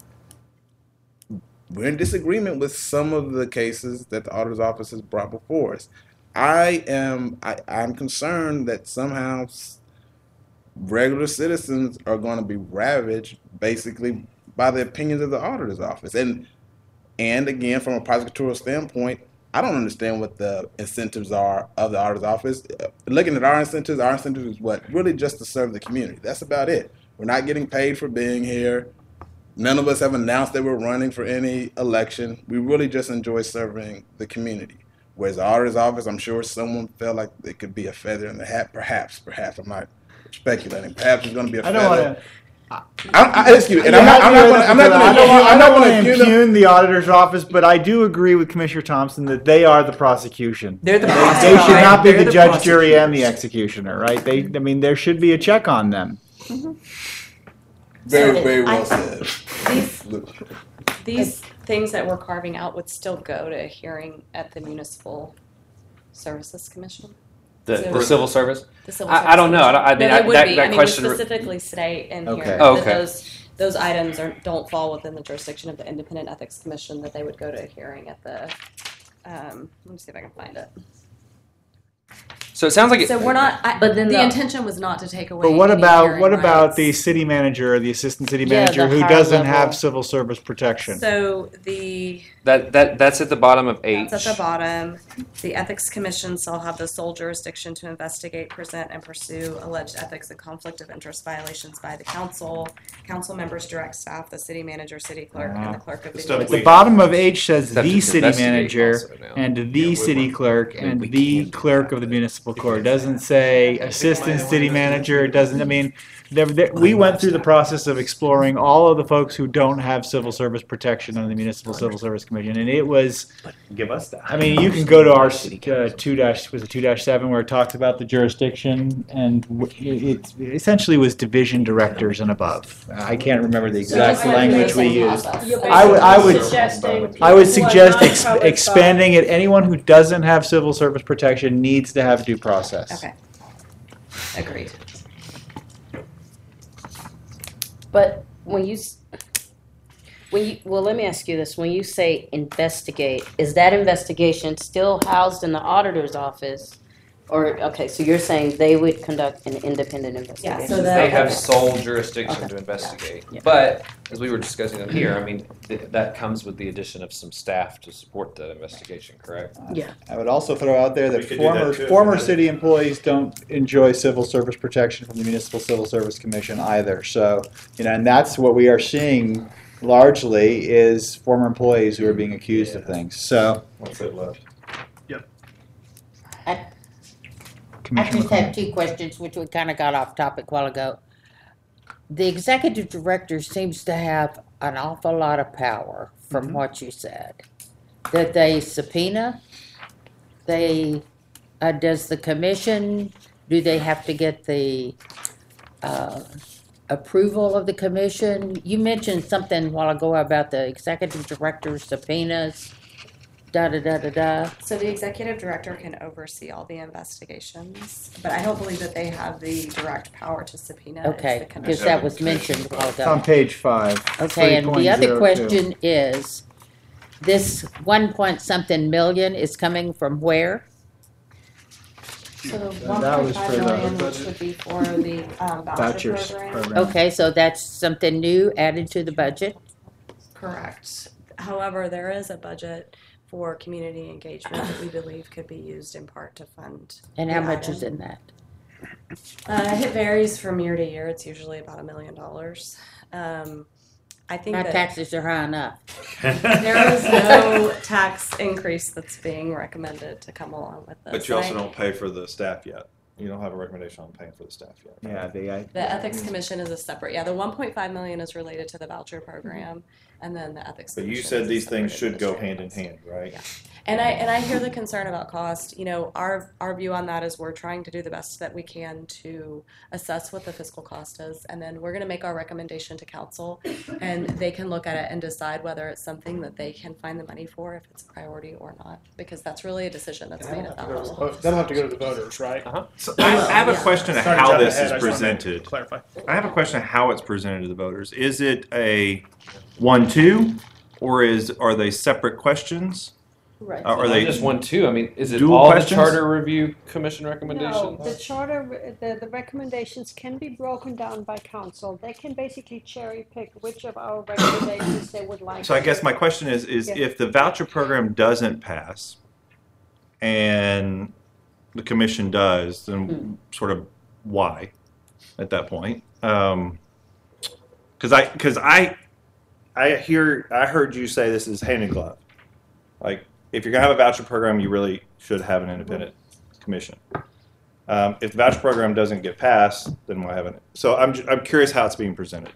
we're in disagreement with some of the cases that the auditor's office has brought before us. I am I, I'm concerned that somehow s- regular citizens are going to be ravaged basically by the opinions of the auditor's office. And and again, from a prosecutorial standpoint, I don't understand what the incentives are of the auditor's office. Uh, Looking at our incentives, our incentives is what? Really just to serve the community. That's about it. We're not getting paid for being here. None of us have announced that we're running for any election. We really just enjoy serving the community. Whereas the auditor's office, I'm sure someone felt like it could be a feather in the hat. Perhaps, perhaps. I'm not speculating. Perhaps it's going to be a I feather. don't want to. I, I, excuse me, and I'm not, I'm not going to, I'm not going I don't, want- I don't want to impugn impugn the auditor's office, but I do agree with Commissioner Thompson that they are the prosecution. They're the They, they prosecutor. should not be They're the the judge, jury, and the prosecutors. executioner, right? They, I mean, there should be a check on them. Very, So very well I- said. These, Look, these things that we're carving out would still go to a hearing at the Municipal Services Commission? The, So- the civil service? The Civil I, I don't know. I, don't- I mean, No, I, they would that, be. that I mean, question. we specifically state in Okay. here Oh, that okay. those, those items are, don't fall within the jurisdiction of the Independent Ethics Commission, that they would go to a hearing at the, um, let me see if I can find it. So it sounds like it, So we're not, I, But then the the- intention was not to take away But what any about, hearing what about the rights. city manager or the assistant city Yeah, manager the who higher doesn't level. have civil service protection? So the, that that that's at the bottom of H. that's at the bottom. The Ethics Commission shall have the sole jurisdiction to investigate, present, and pursue alleged ethics and conflict of interest violations by the council, council members, direct staff, the city manager, city clerk, and the clerk of the The stuff At we- the bottom of H says Except the it's city investigating manager also now. and Yeah, the we- city we- clerk I mean, and we the can't do clerk that. of the municipal court. It doesn't say assistant city manager. It doesn't, I mean, there, there, we went through the process of exploring all of the folks who don't have civil service protection under the Municipal Civil Service Commission, and it was, Give us that. I mean, you can go to our uh, two dash, was it two dash seven, where it talks about the jurisdiction, and w- it, it essentially was division directors and above. I can't remember the exact So it's language we basically used. process. You're I would- I basically would- suggesting I would people who are suggest not ex- covered by- expanding it. Anyone who doesn't have civil service protection needs to have due process. Okay. Agreed. But when you, s- when you, well, let me ask you this. When you say investigate, is that investigation still housed in the auditor's office? Or, okay, so you're saying they would conduct an independent investigation? so that- They have Okay. sole jurisdiction Okay. to investigate. Yeah. But as we were discussing on here, I mean, th- that comes with the addition of some staff to support that investigation, correct? Yeah. I would also throw out there We that could do that former, too if former we had it. city employees don't enjoy civil service protection from the Municipal Civil Service Commission either. So, you know, and that's what we are seeing largely is former employees who are being accused of things. So, What's it left? I Commissioner just have two questions, which we kind of got off topic a while ago. The executive director seems to have an awful lot of power, from what you said. That they subpoena, they, uh, does the commission, do they have to get the, uh, approval of the commission? You mentioned something a while ago about the executive director subpoenas, da-da-da-da-da. So the executive director can oversee all the investigations, but I don't believe that they have the direct power to subpoena. It's Okay, the because commission. that was mentioned a while It's on ago. page five. Okay, and the three point other zero two. question is, this one point something million is coming from where? So the And that one was point for five the million, which would be for the um, voucher Vouchers program. program. Okay, so that's something new added to the budget? Correct. However, there is a budget for community engagement that we believe could be used in part to fund. And the how much is item. in that? Uh, it varies from year to year. It's usually about a million dollars. Um, I think My that taxes are high enough. there is no tax increase that's being recommended to come along with this. But you also And I- don't pay for the staff yet. You don't have a recommendation on paying for the staff yet. Yeah, the, I, The Ethics Commission is a separate, yeah, the one point five million is related to the voucher program, and then the Ethics But Commission. you is said a these separate things should go administrative hand in cost. hand, right? Yeah. And I, and I hear the concern about cost. You know, our, our view on that is we're trying to do the best that we can to assess what the fiscal cost is, and then we're gonna make our recommendation to council, and they can look at it and decide whether it's something that they can find the money for, if it's a priority or not, because that's really a decision that's made at that level. That'll have to go to the voters, right? Uh-huh. So I, I have a Yeah. question of Sorry to how jump this ahead, is I just wanted to presented. Clarify. I have a question of how it's presented to the voters. Is it a one-two, or is are they separate questions? Right. Uh, are Not they just one, two? I mean, is it dual all questions? the Charter Review Commission No, recommendations? the charter, the, the recommendations can be broken down by council. They can basically cherry pick which of our recommendations they would like. So I guess my question is, is Yeah. if the voucher program doesn't pass and the commission does, then sort of why at that point? Um, cause I, cause I, I hear, I heard you say this is hand in glove. Like, if you're gonna have a voucher program, you really should have an independent commission. Um, if the voucher program doesn't get passed, then we'll have it. So I'm, ju- I'm curious how it's being presented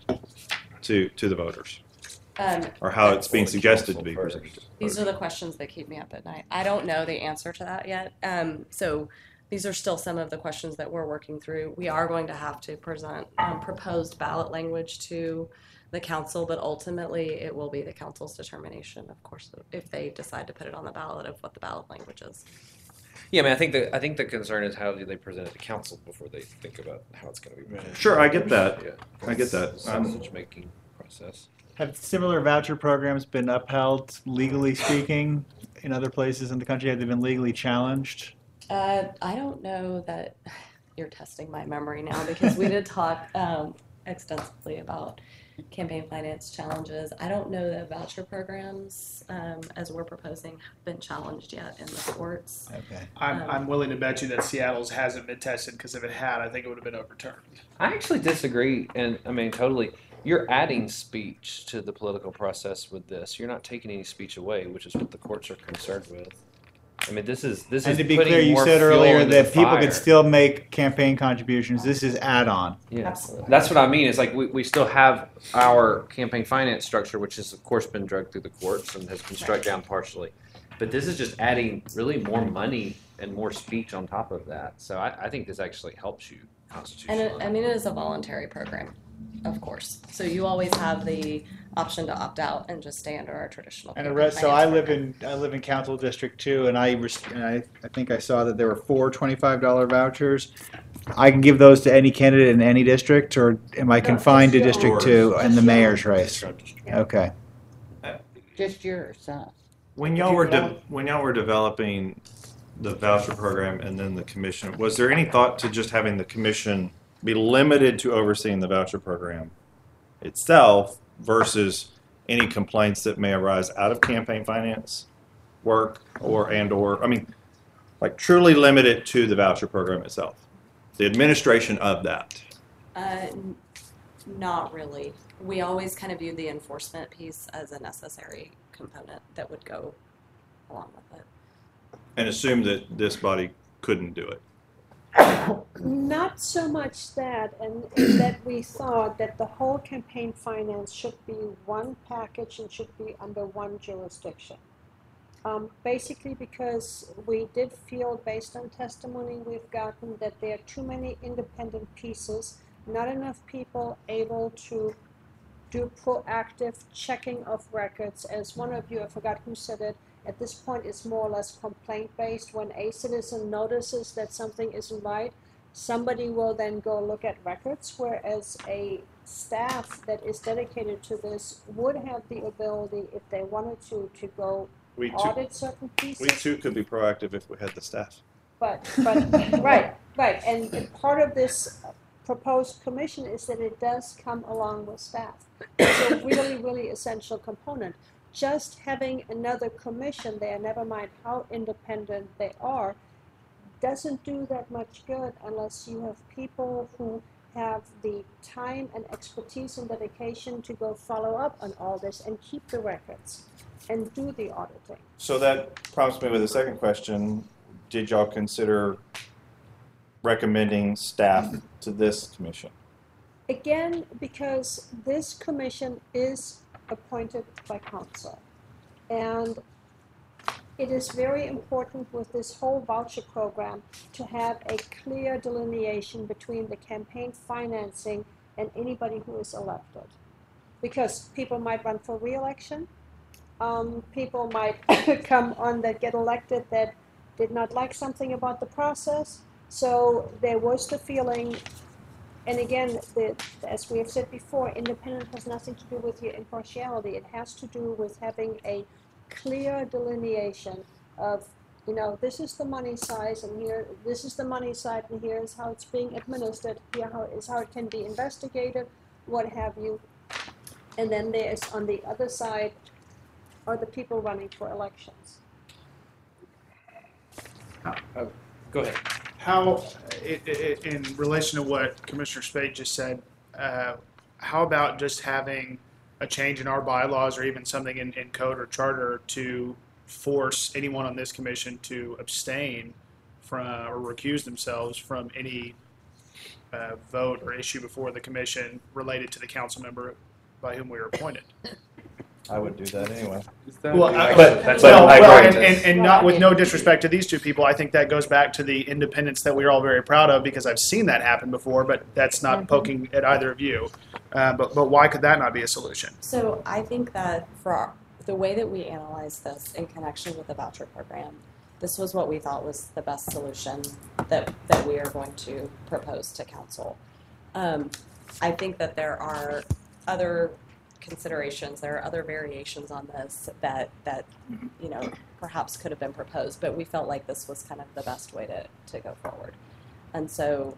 to, to the voters. Um, Or how it's being Or the suggested to council be first. presented. These are the questions that keep me up at night. I don't know the answer to that yet. Um, so these are still some of the questions that we're working through. We are going to have to present um, proposed ballot language to the council, but ultimately it will be the council's determination, of course, if they decide to put it on the ballot, of what the ballot language is. Yeah, I mean, I think the I think the concern is how do they present it to council before they think about how it's going to be presented. Sure, I get that. Yeah, I get that. Sausage making process. Have similar voucher programs been upheld, legally speaking, in other places in the country? Have they been legally challenged? Uh, I don't know that you're testing my memory now, because we did talk um, extensively about campaign finance challenges. I don't know that voucher programs, um, as we're proposing, have been challenged yet in the courts. Okay. I'm, Um, I'm willing to bet you that Seattle's hasn't been tested, because if it had, I think it would have been overturned. I actually disagree, and I mean totally. You're adding speech to the political process with this. You're not taking any speech away, which is what the courts are concerned with. I mean, this is this And is to be putting clear, you more said fuel earlier into that the people fire. could still make campaign contributions. This is add-on. Yeah, Absolutely. that's what I mean. It's like we, we still have our campaign finance structure, which has of course been dragged through the courts and has been struck down partially. But this is just adding really more money and more speech on top of that. So I, I think this actually helps you And constitutionally. it, I mean, it is a voluntary program, of course. So you always have the option to opt out and just stay under our traditional. And the campaign rest, so I finance live program. in, I live in Council District Two, and I, res- and I, I think I saw that there were four twenty-five dollar vouchers. I can give those to any candidate in any district, or am I No, confined to just District yours. Two and the mayor's race? Yeah. Okay. Just yours, huh? When y'all were de- when y'all were developing the voucher program and then the commission, was there any thought to just having the commission be limited to overseeing the voucher program itself versus any complaints that may arise out of campaign finance work or and or I mean, like truly limit it to the voucher program itself, the administration of that. Uh, n- not really. We always kind of view the enforcement piece as a necessary component that would go along with it. And assume that this body couldn't do it. Not so much that, and in that we thought that the whole campaign finance should be one package and should be under one jurisdiction. Um, basically because we did feel, based on testimony we've gotten, that there are too many independent pieces, not enough people able to do proactive checking of records. As one of you, I forgot who said it, at this point it's more or less complaint-based. When a citizen notices that something isn't right, somebody will then go look at records, whereas a staff that is dedicated to this would have the ability, if they wanted to, to go We too, audit certain pieces. we too could be proactive if we had the staff. But, but, right, right, and, and part of this proposed commission is that it does come along with staff. It's a really, really essential component. Just having another commission there, never mind how independent they are, doesn't do that much good unless you have people who have the time and expertise and dedication to go follow up on all this and keep the records and do the auditing. So that prompts me with a second question. Did y'all consider recommending staff to this commission? Again, because this commission is appointed by council. And it is very important with this whole voucher program to have a clear delineation between the campaign financing and anybody who is elected. Because people might run for re-election, um, people might come on that get elected that did not like something about the process. So there was the feeling, and again, the, as we have said before, independent has nothing to do with your impartiality. It has to do with having a clear delineation of, you know, this is the money size, and here, this is the money side, and here is how it's being administered, here how is how it can be investigated, what have you. And then there is, on the other side, are the people running for elections. Uh, go ahead. How, i- i- in relation to what Commissioner Spade just said, uh, how about just having a change in our bylaws or even something in, in code or charter to force anyone on this commission to abstain from or recuse themselves from any uh, vote or issue before the commission related to the council member by whom we were appointed? I would do that anyway. Is that Well, I- But- but, but I well, agree. and, and, and not with no disrespect to these two people, I think that goes back to the independence that we're all very proud of because I've seen that happen before, but that's not poking at either of you. Uh, but, but why could that not be a solution? So I think that for our, the way that we analyze this in connection with the voucher program, this was what we thought was the best solution that, that we are going to propose to council. Um, I think that there are other considerations, there are other variations on this that, that you know, perhaps could have been proposed, but we felt like this was kind of the best way to, to go forward. And so,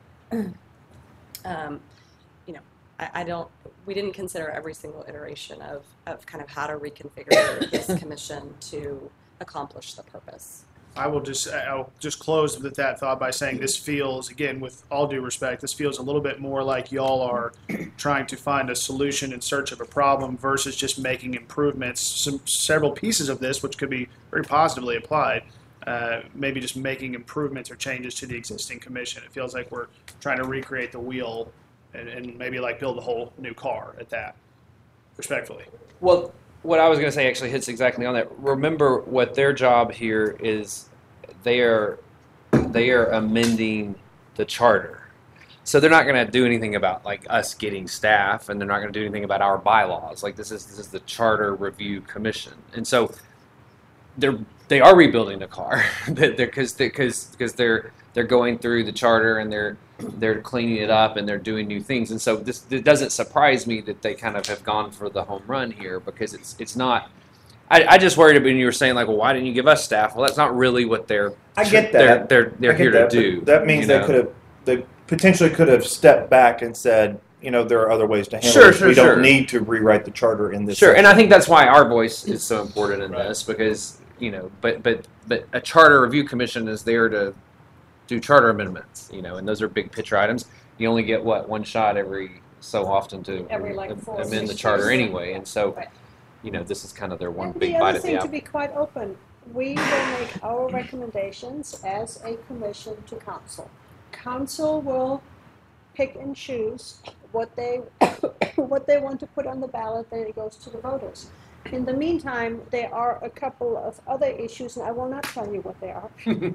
um, you know, I, I don't, we didn't consider every single iteration of, of kind of how to reconfigure this commission to accomplish the purpose. I will just, I'll just close with that thought by saying this feels, again, with all due respect, this feels a little bit more like y'all are trying to find a solution in search of a problem versus just making improvements. Some several pieces of this, which could be very positively applied, uh, maybe just making improvements or changes to the existing commission. It feels like we're trying to recreate the wheel and, and maybe like build a whole new car at that, respectfully. Well, what I was going to say actually hits exactly on that. Remember, what their job here is, they are they are amending the charter, so they're not going to do anything about like us getting staff, and they're not going to do anything about our bylaws. Like this is this is the Charter Review Commission, and so they're they are rebuilding the car because because because they're they're going through the charter and they're they're cleaning it up and they're doing new things. And so this it doesn't surprise me that they kind of have gone for the home run here because it's it's not. I, I just worried when you were saying like, well, why didn't you give us staff? Well, that's not really what they're. I get They're that. they're, they're I get here that, to but do. That means you they know? could have, they potentially could have stepped back and said, you know, there are other ways to handle Sure, this. sure, We sure. don't need to rewrite the charter in this. Sure, and section. I think that's why our voice is so important in this because you know, but but but a charter review commission is there to do charter amendments, you know, and those are big picture items. You only get what one shot every so often to Every, like, am- four or amend the six charter years. anyway, and so Right. you know, this is kind of their one And big the bite other at the thing, to apple. be quite open, we will make our recommendations as a commission to council. Council will pick and choose what they what they want to put on the ballot, then it goes to the voters. In the meantime, there are a couple of other issues, and I will not tell you what they are.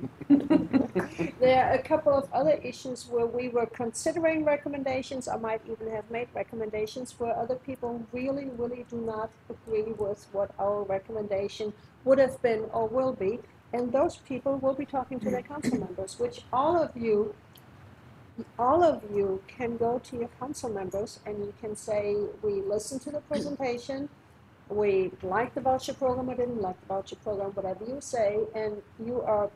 There are a couple of other issues where we were considering recommendations, I might even have made recommendations, where other people really, really do not agree with what our recommendation would have been or will be, and those people will be talking to their council members, which all of you all of you can go to your council members and you can say, we listened to the presentation, we like the voucher program or didn't like the voucher program, whatever you say, and you are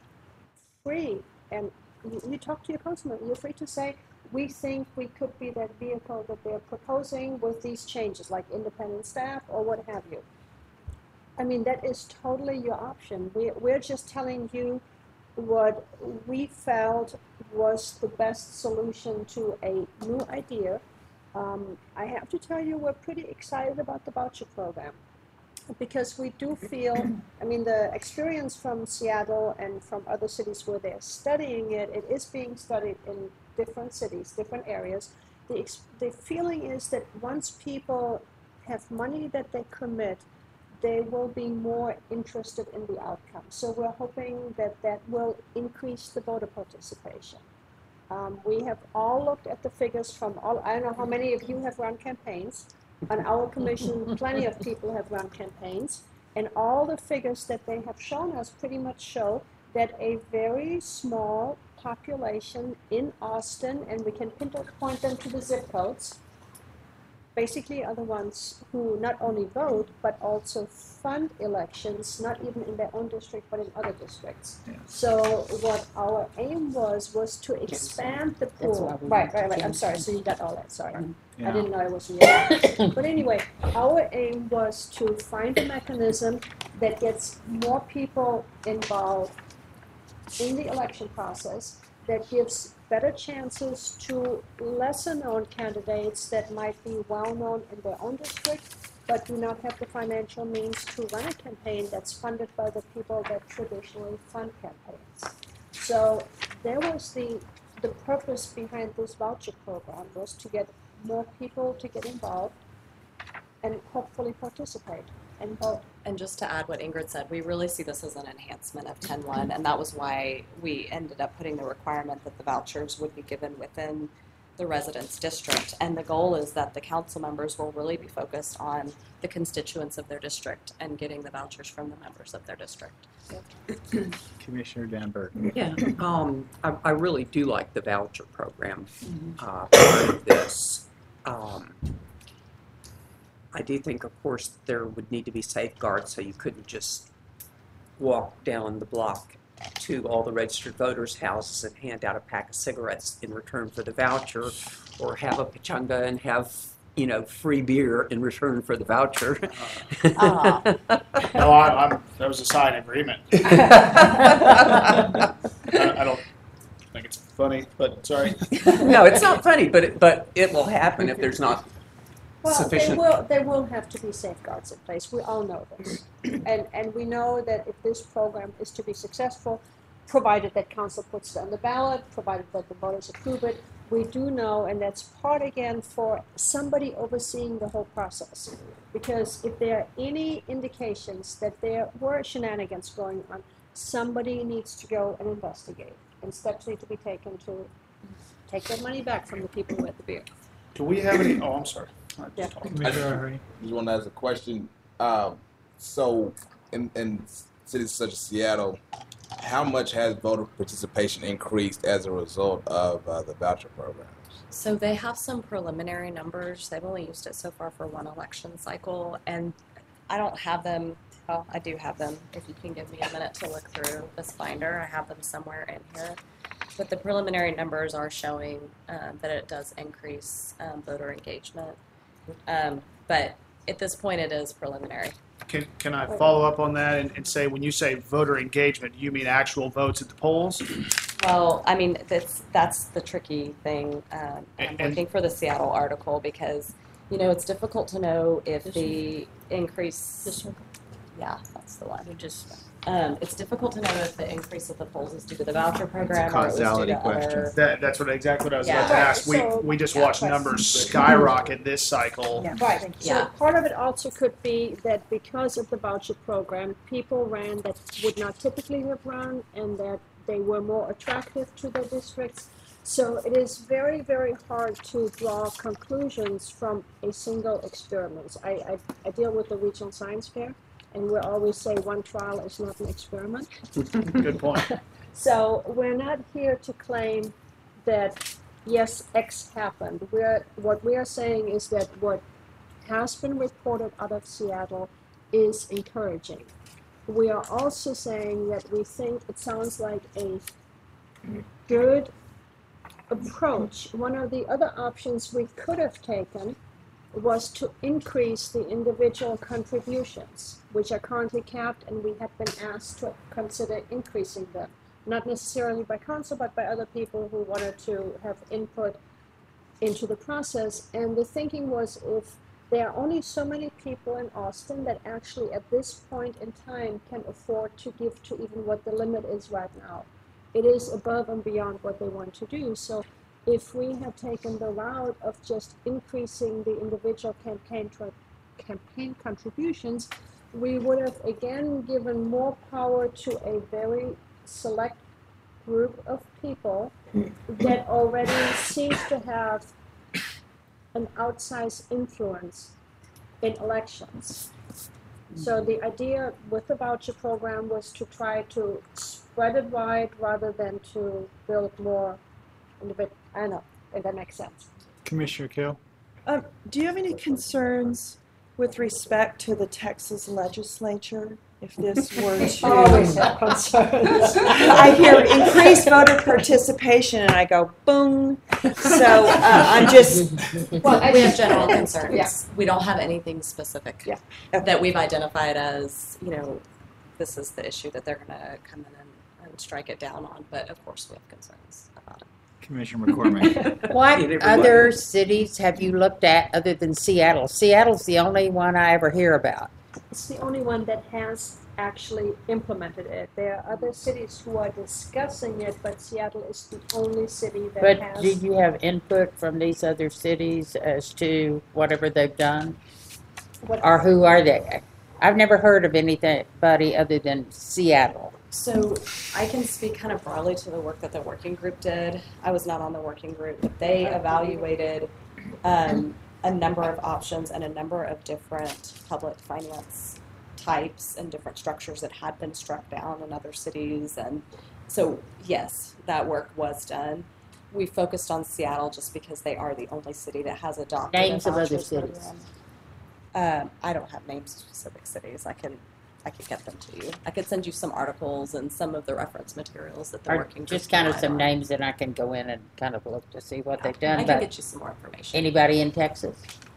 free, and you, you talk to your council member, you're free to say, we think we could be that vehicle that they're proposing with these changes, like independent staff or what have you. I mean, that is totally your option. We, we're just telling you what we felt was the best solution to a new idea. Um, I have to tell you, we're pretty excited about the voucher program because we do feel, I mean, the experience from Seattle and from other cities where they're studying it, it is being studied in different cities, different areas. The, ex- the feeling is that once people have money that they commit, they will be more interested in the outcome. So we're hoping that that will increase the voter participation. Um, we have all looked at the figures from all, I don't know how many of you have run campaigns. On our commission, plenty of people have run campaigns. And all the figures that they have shown us pretty much show that a very small population in Austin, and we can pinpoint them to the zip codes, basically are the ones who not only vote, but also fund elections, not even in their own district, but in other districts. Yeah. So what our aim was, was to expand the That's why pool. we Right, right, right, went to I'm sorry, so you got all that, sorry. Yeah. I didn't know I was in there. But anyway, our aim was to find a mechanism that gets more people involved in the election process, that gives better chances to lesser-known candidates that might be well-known in their own district, but do not have the financial means to run a campaign that's funded by the people that traditionally fund campaigns. So there was the, the purpose behind this voucher program was to get more people to get involved and hopefully participate and vote. And just to add what Ingrid said, we really see this as an enhancement of ten one, and that was why we ended up putting the requirement that the vouchers would be given within the residence district. And the goal is that the council members will really be focused on the constituents of their district and getting the vouchers from the members of their district. Commissioner Dan Burton. Yeah, um, I, I really do like the voucher program, uh, part of this. Um, I do think, of course, there would need to be safeguards, so you couldn't just walk down the block to all the registered voters' houses and hand out a pack of cigarettes in return for the voucher, or have a pachanga and have, you know, free beer in return for the voucher. Uh, No, I, I'm, that was a side agreement. I, I don't think it's funny, but sorry. No, it's not funny, but it, but it will happen if there's not Well, sufficient. there will, there will have to be safeguards in place. We all know this. And, and we know that if this program is to be successful, provided that council puts it on the ballot, provided that the voters approve it, we do know, and that's part again for somebody overseeing the whole process. Because if there are any indications that there were shenanigans going on, somebody needs to go and investigate. And steps need to be taken to take their money back from the people who had the beer. Do we have any? Oh, I'm sorry. I just Yeah. talked. I just, just want to ask a question. Um, so, in, in cities such as Seattle, how much has voter participation increased as a result of uh, the voucher programs? So they have some preliminary numbers. They've only used it so far for one election cycle, and I don't have them. Well, I do have them. If you can give me a minute to look through this binder, I have them somewhere in here. But the preliminary numbers are showing um, that it does increase um, voter engagement. Um, but at this point, it is preliminary. Can, can I follow up on that and, and say, when you say voter engagement, you mean actual votes at the polls? Well, I mean, that's that's the tricky thing. Um, I'm And- looking for the Seattle article because, you know, it's difficult to know if the increase. This one. Yeah, that's the one. We just Um, it's difficult to know if the increase of the polls is due to the voucher program It's a or it was due causality to question. other. That, that's what exactly what I was Yeah. about to Right, ask. We, so- we just Yeah. watched numbers skyrocket this cycle. Right. So Yeah. part of it also could be that because of the voucher program, people ran that would not typically have run and that they were more attractive to their districts. So it is very, very hard to draw conclusions from a single experiment. I, I, I deal with the regional science fair, and we always say one trial is not an experiment. Good point. So we're not here to claim that, yes, X happened. We're, what we are saying is that what has been reported out of Seattle is encouraging. We are also saying that we think it sounds like a good approach. One of the other options we could have taken was to increase the individual contributions, which are currently capped, and we have been asked to consider increasing them. not necessarily by council, but by other people who wanted to have input into the process. And the thinking was, if there are only so many people in Austin that actually at this point in time can afford to give to even what the limit is right now. It is above and beyond what they want to do. So if we had taken the route of just increasing the individual campaign tra- campaign contributions, we would have again given more power to a very select group of people that already seems to have an outsized influence in elections. So the idea with the voucher program was to try to spread it wide rather than to build more individual. I don't know if that makes sense. Commissioner Kale? Um, do you have any concerns with respect to the Texas legislature if this were Always to? have concerns. I hear increased voter participation and I go, boom. So uh, I'm just. Well, we have general concerns. Yeah. We don't have anything specific Yeah. that we've identified as, you know, this is the issue that they're going to come in and, and strike it down on. But of course, we have concerns about it. Commissioner McCormick? What Everybody. other cities have you looked at other than Seattle? Seattle's the only one I ever hear about. It's the only one that has actually implemented it. There are other cities who are discussing it, but Seattle is the only city that But has. did you have input from these other cities as to whatever they've done? what- Or who are they? I've never heard of anybody other than Seattle. So I can speak kind of broadly to the work that the working group did. I was not on the working group, but they evaluated um, a number of options and a number of different public finance types and different structures that had been struck down in other cities. And so, yes, that work was done. We focused on Seattle just because they are the only city that has adopted Names a of other vouchers cities. program. Um, I don't have names of specific cities. I can I could get them to you. I could send you some articles and some of the reference materials that the Or working group just kind of relied some on. names that I can go in and kind of look to see what they've I done. can But get you some more information. anybody in Texas?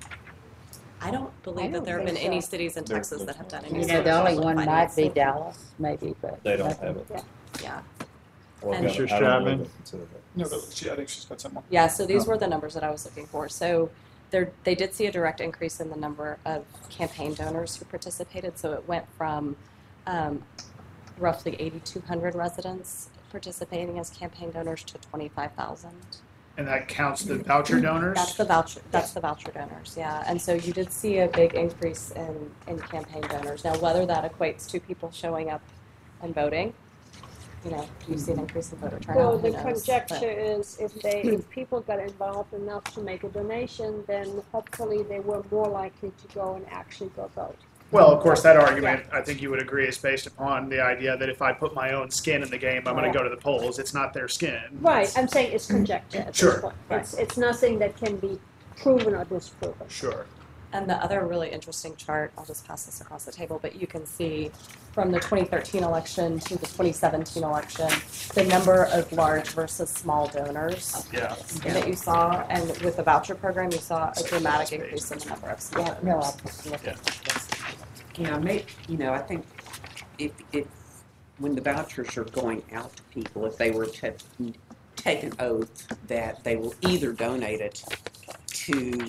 I don't I believe don't that there have been think any so. cities in There- Texas that have done any. You sort know, of the only public one might finance. be Dallas, maybe, but. They don't nothing. have it. Yeah. Well, And- I Mr. don't know Stratman? what they consider that. No, but she, I think she's got some more. Yeah, so these Oh. were the numbers that I was looking for. So there, they did see a direct increase in the number of campaign donors who participated. So it went from um, roughly eighty-two hundred residents participating as campaign donors to twenty-five thousand. And that counts the voucher donors? That's the voucher. That's the voucher donors. Yeah, and so you did see a big increase in in campaign donors. Now, whether that equates to people showing up and voting, you know, do you see an increase in voter turnout? Well, Who the knows? conjecture But- is if they, if people got involved enough to make a donation, then hopefully they were more likely to go and actually go vote. Well, of course, that argument, I think you would agree, is based upon the idea that if I put my own skin in the game, I'm going to go to the polls. It's not their skin. Right, I'm saying it's conjecture at Sure, this point. right. It's, it's nothing that can be proven or disproven. Sure. And the other really interesting chart, I'll just pass this across the table, but you can see from the twenty thirteen election to the twenty seventeen election, the number of large versus small donors Yeah. that you saw. And with the voucher program, you saw a dramatic increase in the number of small Yeah, donors. no, I'll just look at this. Yeah, may, you know, I think if, if, when the vouchers are going out to people, if they were to take an oath that they will either donate it to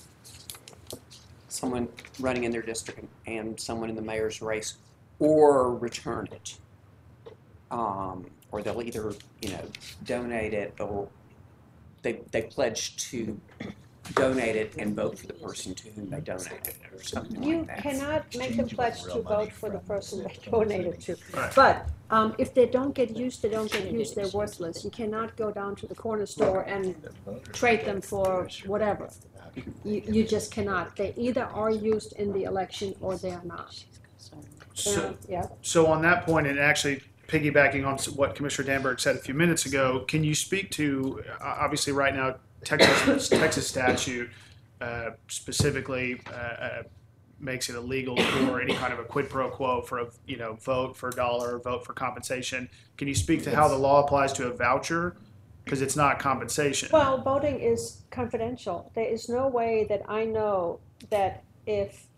someone running in their district and someone in the mayor's race, or return it. Um, or they'll either, you know, donate it, or they, they pledge to donate it and vote for the person to whom they donate it, or something You like that. cannot make them pledge to vote for the person they donated to. Right. But um, if they don't get used, they don't get used, they're worthless. You cannot go down to the corner store and trade them for whatever. You, you just cannot. They either are used in the election or they are not. So, And, yeah. so on that point, and actually piggybacking on what Commissioner Danberg said a few minutes ago, can you speak to, uh, obviously right now, Texas Texas statute uh, specifically uh, uh, makes it illegal for any kind of a quid pro quo for a, you know, vote for a dollar, vote for compensation. Can you speak to how the law applies to a voucher? Because it's not compensation. Well, voting is confidential. There is no way that I know that if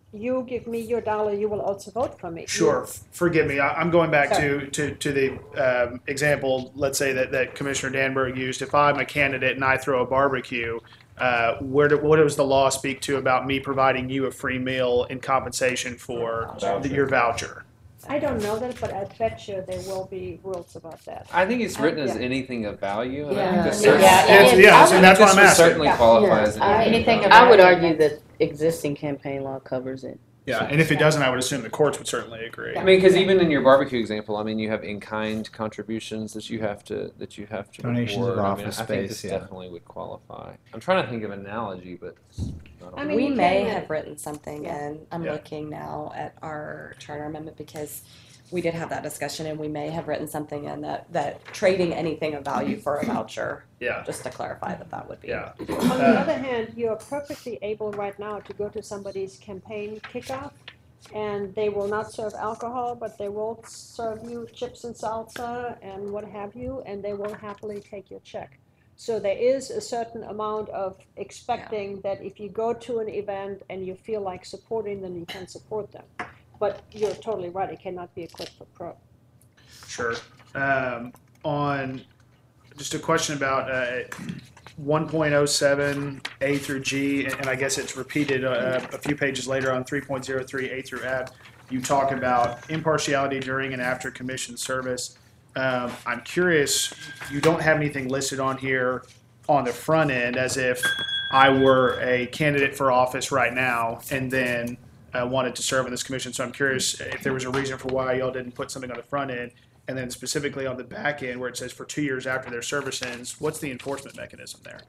you give me your dollar, you will also vote for me. Sure. F- Forgive me. I, I'm going back Sorry. to, to, to the um, example, let's say that, that Commissioner Danberg used. If I'm a candidate and I throw a barbecue, uh, where do, what does the law speak to about me providing you a free meal in compensation for the, your voucher? I don't know that, but I bet you there will be rules about that. I think it's written as Yeah. anything of value. And I Yeah. think this Yeah. certainly, Yeah, It's- and yeah, I so would- that's what this I'm would asking. certainly Yeah. qualify Yeah. as I- anything. Anything of about- I would argue that existing campaign law covers it. Yeah, and if it doesn't, I would assume the courts would certainly agree. I mean, because even in your barbecue example, I mean, you have in-kind contributions that you have to that you have to Donations of report. I mean, office I think space, this yeah. definitely would qualify. I'm trying to think of an analogy, but I don't I know. mean, we you may can- have written something in. I'm Yeah. looking now at our charter amendment because we did have that discussion, and we may have written something in that, that trading anything of value for a voucher, Yeah, just to clarify that that would be. yeah. On the Uh, other hand, you're perfectly able right now to go to somebody's campaign kickoff, and they will not serve alcohol, but they will serve you chips and salsa and what have you, and they will happily take your check. So there is a certain amount of expecting that if you go to an event and you feel like supporting them, you can support them. But you're totally right, it cannot be a quid pro quo. Sure. Um, on just a question about uh, one point oh seven A through G, and, and I guess it's repeated uh, a few pages later on three point oh three A through F. You talk about impartiality during and after commission service. Um, I'm curious, you don't have anything listed on here on the front end as if I were a candidate for office right now and then uh, wanted to serve on this commission. So I'm curious if there was a reason for why y'all didn't put something on the front end. And then specifically on the back end where it says for two years after their service ends, what's the enforcement mechanism there?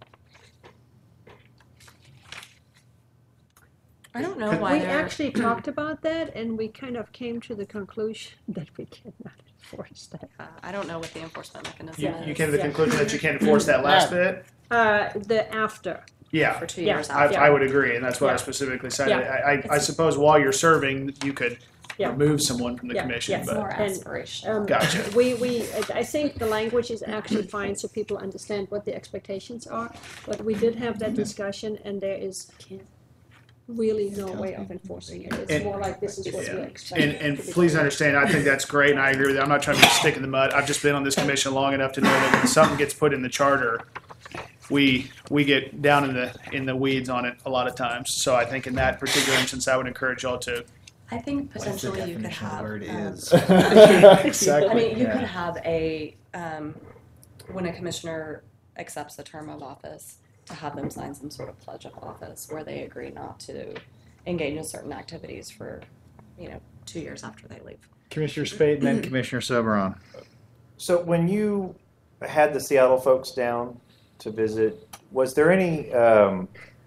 I don't know We why We they're. actually talked about that, and we kind of came to the conclusion that we cannot enforce that. uh, I don't know what the enforcement mechanism You, is. you came to the Yeah. conclusion that you can't enforce that last bit? Uh, the after. Yeah, For two Yeah. years I, after. I would agree, and that's what I Yeah. specifically cited. Yeah. I, I, I suppose while you're serving, you could Yeah. remove someone from the Yeah. commission, Yes. It's more but And, aspirational. Um, Gotcha. We, we, I think the language is actually fine so people understand what the expectations are, but we did have that discussion and there is really no way of enforcing it. It's And- more like this is what Yeah. we expect. And, and to be please done. understand, I think that's great, and I agree with you. I'm not trying to be a stick in the mud. I've just been on this commission long enough to know that when something gets put in the charter, we we get down in the in the weeds on it a lot of times. So I think in that particular instance, I would encourage y'all to. I think potentially you could have. Where it um, is. Exactly. I mean, you Yeah. could have a, um, when a commissioner accepts the term of office, to have them sign some sort of pledge of office where they agree not to engage in certain activities for, you know, two years after they leave. Commissioner Spade and then Commissioner Soberon. So when you had the Seattle folks down to visit, was there any um,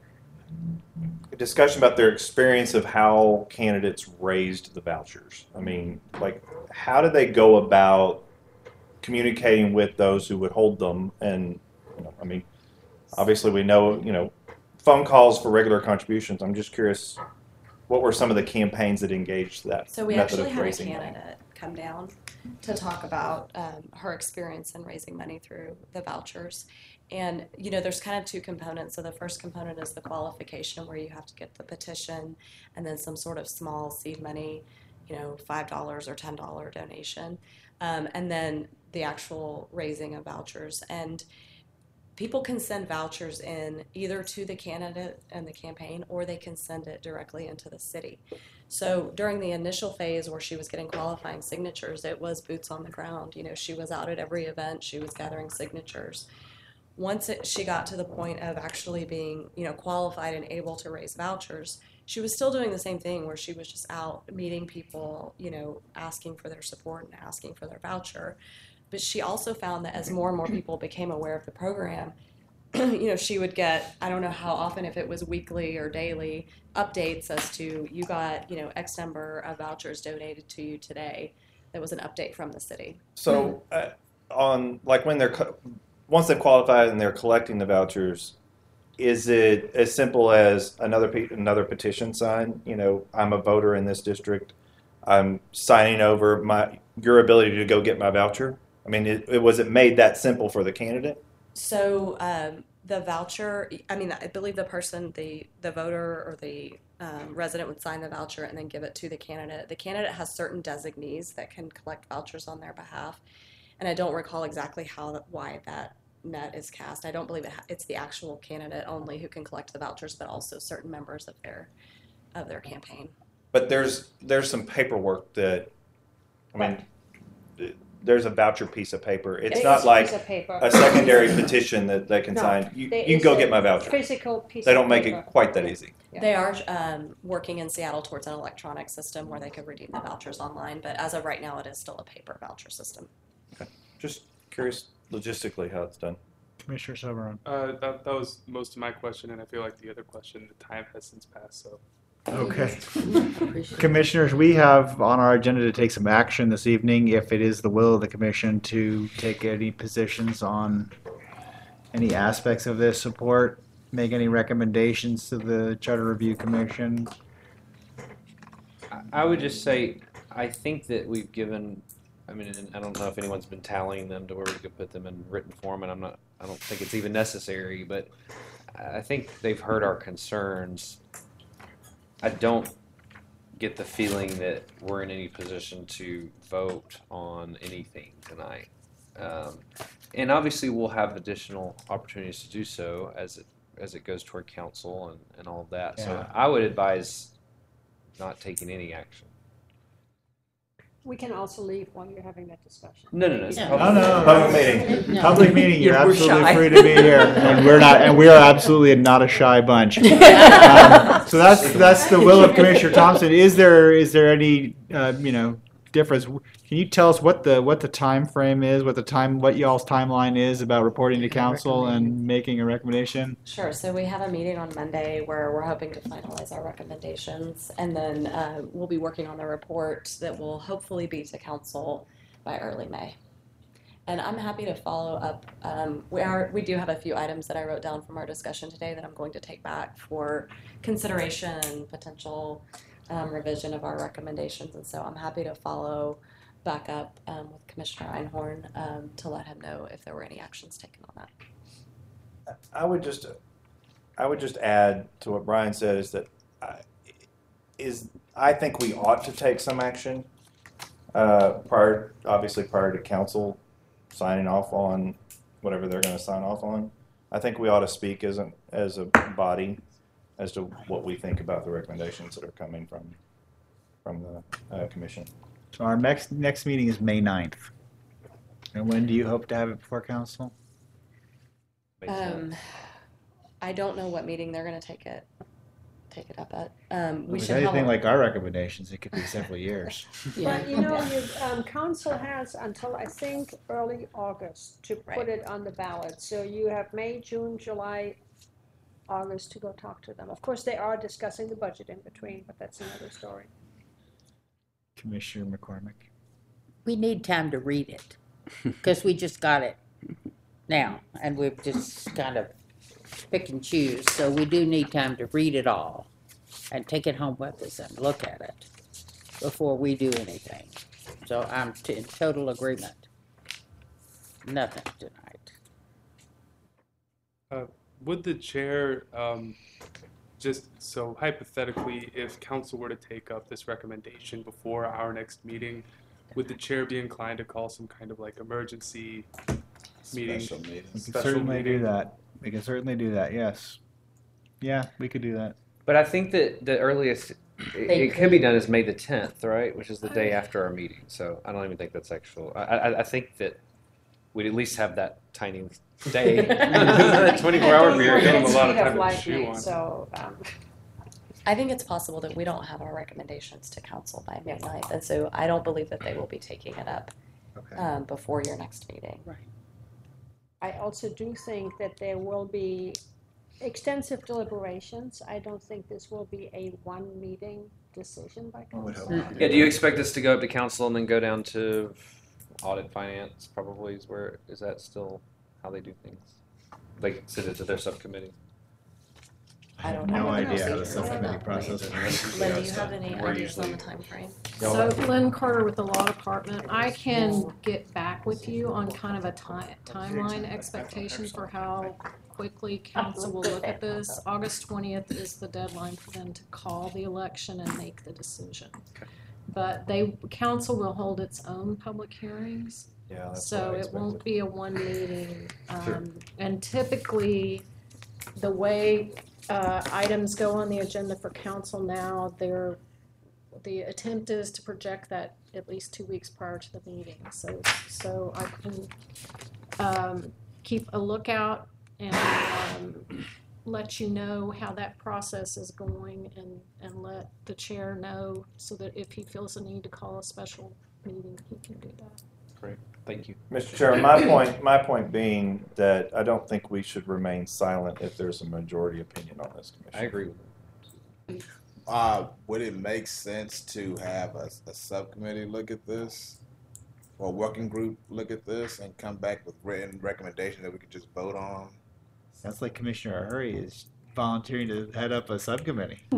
discussion about their experience of how candidates raised the vouchers? I mean, like, how did they go about communicating with those who would hold them? And, you know, I mean, obviously we know, you know, phone calls for regular contributions. I'm just curious, what were some of the campaigns that engaged that So we method actually of had a raising money? candidate come down to talk about um, her experience in raising money through the vouchers. And, you know, there's kind of two components. So the first component is the qualification where you have to get the petition and then some sort of small seed money, you know, five dollars or ten dollars donation. Um, and then the actual raising of vouchers. And people can send vouchers in either to the candidate and the campaign, or they can send it directly into the city. So during the initial phase where she was getting qualifying signatures, it was boots on the ground. You know, she was out at every event, she was gathering signatures. Once it, she got to the point of actually being, you know, qualified and able to raise vouchers, she was still doing the same thing where she was just out meeting people, you know, asking for their support and asking for their voucher. But she also found that as more and more people became aware of the program, you know, she would get, I don't know how often, if it was weekly or daily, updates as to you got, you know, X number of vouchers donated to you today. That was an update from the city. So, uh, on like when they're co- once they've qualified and they're collecting the vouchers, is it as simple as another pe- another petition sign? You know, I'm a voter in this district. I'm signing over my your ability to go get my voucher. I mean, it, it was it made that simple for the candidate? So um, the voucher, I mean, I believe the person, the, the voter or the um, resident would sign the voucher and then give it to the candidate. The candidate has certain designees that can collect vouchers on their behalf, and I don't recall exactly how why that net is cast. I don't believe it ha- it's the actual candidate only who can collect the vouchers, but also certain members of their of their campaign. But there's there's some paperwork that, I mean, th- there's a voucher piece of paper. It's It not is a like piece of paper. a secondary petition that they can No, sign. You, there you can is go a get my voucher. Physical piece. They don't of make paper. it quite that easy. Yeah. They are um, working in Seattle towards an electronic system where they could redeem the vouchers online, but as of right now, it is still a paper voucher system. Just curious logistically how it's done. Commissioner Soberon. Uh, that, that was most of my question, and I feel like the other question, the time has since passed, so. Okay. Commissioners, we have on our agenda to take some action this evening if it is the will of the commission to take any positions on any aspects of this support, make any recommendations to the Charter Review Commission. I- I would just say, I think that we've given, I mean, and I don't know if anyone's been tallying them to where we could put them in written form, and I'm not, I don't think it's even necessary, but I think they've heard our concerns. I don't get the feeling that we're in any position to vote on anything tonight. Um, and obviously we'll have additional opportunities to do so as it as it goes toward council and, and all of that. So Yeah. I would advise not taking any action. We can also leave while you're having that discussion. No, no, no. It's No. public. No, no. Public meeting. No. Public meeting, you're Yeah, we're absolutely shy. free to be here, and we're not, and we are absolutely not a shy bunch. Um, so that's that's the will of Commissioner Thompson. Is there is there any uh, you know difference? Can you tell us what the what the time frame is, what the time what y'all's timeline is about reporting to council and making a recommendation? Sure. So we have a meeting on Monday where we're hoping to finalize our recommendations, and then uh, we'll be working on the report that will hopefully be to council by early May. And I'm happy to follow up. Um, we are we do have a few items that I wrote down from our discussion today that I'm going to take back for consideration and potential um, revision of our recommendations. And so I'm happy to follow back up um, with Commissioner Einhorn um, to let him know if there were any actions taken on that. I would just, I would just add to what Brian said is that I, is I think we ought to take some action uh, prior, obviously prior to council signing off on whatever they're going to sign off on. I think we ought to speak as a as a body as to what we think about the recommendations that are coming from from the uh, commission. So our next next meeting is May ninth. And when do you hope to have it before council? Um, I don't know what meeting they're going to take it take it up at. Um, we If it's should have anything a- like our recommendations, it could be several years. But you know, you, um, council has until I think early August to put Right. it on the ballot. So you have May, June, July, August to go talk to them. Of course, they are discussing the budget in between, but that's another story. Commissioner McCormick. We need time to read it, because we just got it now, and we've just kind of pick and choose, so we do need time to read it all and take it home with us and look at it before we do anything. So I'm t- in total agreement. Nothing tonight. Uh, would the chair, um, just so hypothetically, if council were to take up this recommendation before our next meeting, would the chair be inclined to call some kind of like emergency meeting? Special meeting. We can Special certainly do meeting? that. We can certainly do that, yes. Yeah, we could do that. But I think that the earliest it, They it could be could. done is May the tenth, right? Which is the day after our meeting. So I don't even think that's actual. I, I, I think that we'd at least have that tiny day, twenty-four hour I don't period. know Give them the a lot of speed time to lightning, chew on. So, um, I think it's possible that we don't have our recommendations to council by May ninth, and so I don't believe that they will be taking it up Okay. um, before your next meeting. I also do think that there will be extensive deliberations. I don't think this will be a one meeting decision by I would hope council. not. Yeah. Do you expect this to go up to council and then go down to audit finance? Probably is where is that still how they do things? Like send it to their subcommittee. I I don't No know. idea how the subcommittee process works. Lynn, do you have any We're ideas on the usually- time frame? So Lynn Carter with the Law Department, I can get back with you on kind of a ti- timeline expectation for how quickly council will look at this. August twentieth is the deadline for them to call the election and make the decision. But they, council will hold its own public hearings. Yeah, that's So what I it won't expected. be a one meeting. Sure. Um, and typically, the way uh, items go on the agenda for council now, they're, the attempt is to project that at least two weeks prior to the meeting. So, so I can um, keep a lookout and um, let you know how that process is going, and, and let the chair know so that if he feels a need to call a special meeting, he can do that. Great, thank you. Mister Chairman, my point, my point being that I don't think we should remain silent if there's a majority opinion on this commission. I agree with that. Uh, would it make sense to have a, a subcommittee look at this, or a working group look at this, and come back with written recommendation that we could just vote on? Sounds like Commissioner Hurry is volunteering to head up a subcommittee. Well,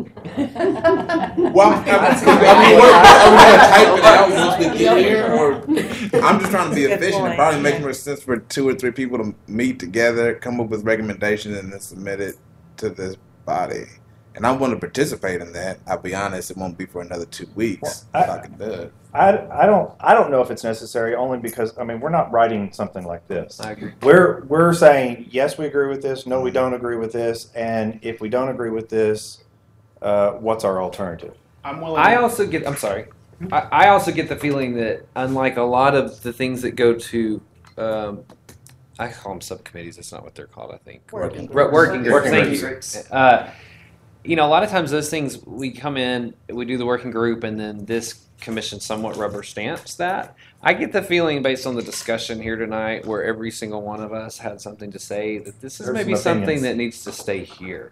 I mean, what, are we gonna type it out once we get here, or I'm just trying to be Good efficient. It point. probably makes more sense for two or three people to meet together, come up with recommendations, and then submit it to this body. And I'm going to participate in that. I'll be honest, it won't be for another two weeks. Well, if I can do it. I, I don't I don't know if it's necessary, only because I mean we're not writing something like this. I agree. We're we're saying yes, we agree with this. No, we don't agree with this. And if we don't agree with this, uh, what's our alternative? I'm willing. I also get. I'm sorry. I, I also get the feeling that unlike a lot of the things that go to, um, I call them subcommittees. That's not what they're called. I think Working Working, working groups. Working Thank groups. you. Uh, you know, a lot of times those things we come in, we do the working group, and then this commission somewhat rubber stamps that. I get the feeling based on the discussion here tonight, where every single one of us had something to say, that this is There's maybe some something opinions. that needs to stay here.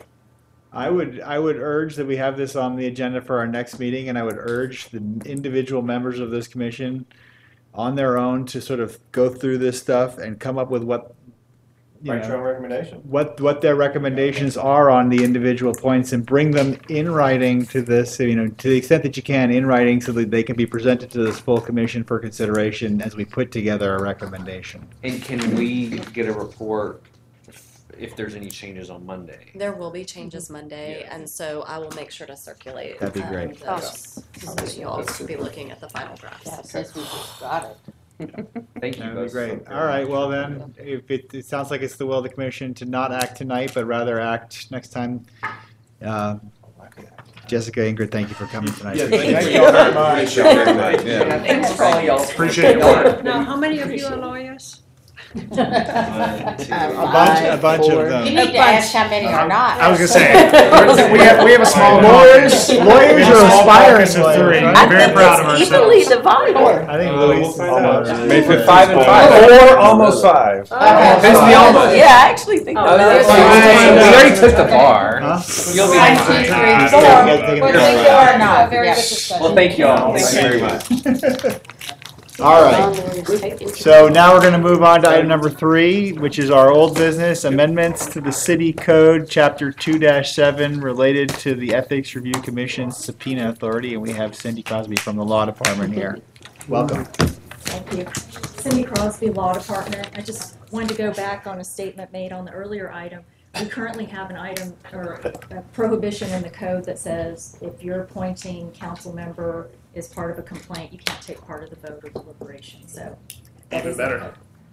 I would I would urge that we have this on the agenda for our next meeting, and I would urge the individual members of this commission on their own to sort of go through this stuff and come up with what you Write your know, own recommendation. what what their recommendations are on the individual points, and bring them in writing to this, you know, to the extent that you can, in writing, so that they can be presented to this full commission for consideration as we put together a recommendation. And can we get a report if, if there's any changes on Monday? There will be changes Monday, and so I will make sure to circulate. That'd be um, great. those, so that you'll be looking at the final drafts. Yeah, since we just got it. Thank you. That would be both. great. All right, well then, if it, it sounds like it's the will of the commission to not act tonight, but rather act next time. Uh, Jessica, Ingrid, thank you for coming tonight. Yeah, Thank you all very much. Thank you all very much. Yeah. Thanks for all y'all. Appreciate your work. Now, how many of you are lawyers? A bunch, a bunch of You them. need to ask how many are not. I was gonna say we have we have a small Lawyers, caucus. lawyers We have a are small aspiring caucus of lawyers, three. right? I'm very proud of Evenly ourselves. divided. I think Uh, Louis we'll is find almost. out. Maybe it's five and five. Or almost five. Okay. Depends on the almost. Yeah, I actually think Oh, that. that's fine. We already took the bar. Huh? You'll be One, fine. two, three, You four. guys taking One, a two, break. four, or not. Very Yeah. good discussion. Well, thank you all. Thank Thank you you. very much. All right. So now we're going to move on to item number three, which is our old business amendments to the city code, chapter two dash seven, related to the Ethics Review Commission's subpoena authority. And we have Cindy Crosby from the Law Department here. Welcome. Thank you. Cindy Crosby, Law Department. I just wanted to go back on a statement made on the earlier item. We currently have an item or a prohibition in the code that says if you're appointing council member as part of a complaint, you can't take part of the vote or deliberation. So that Even is better.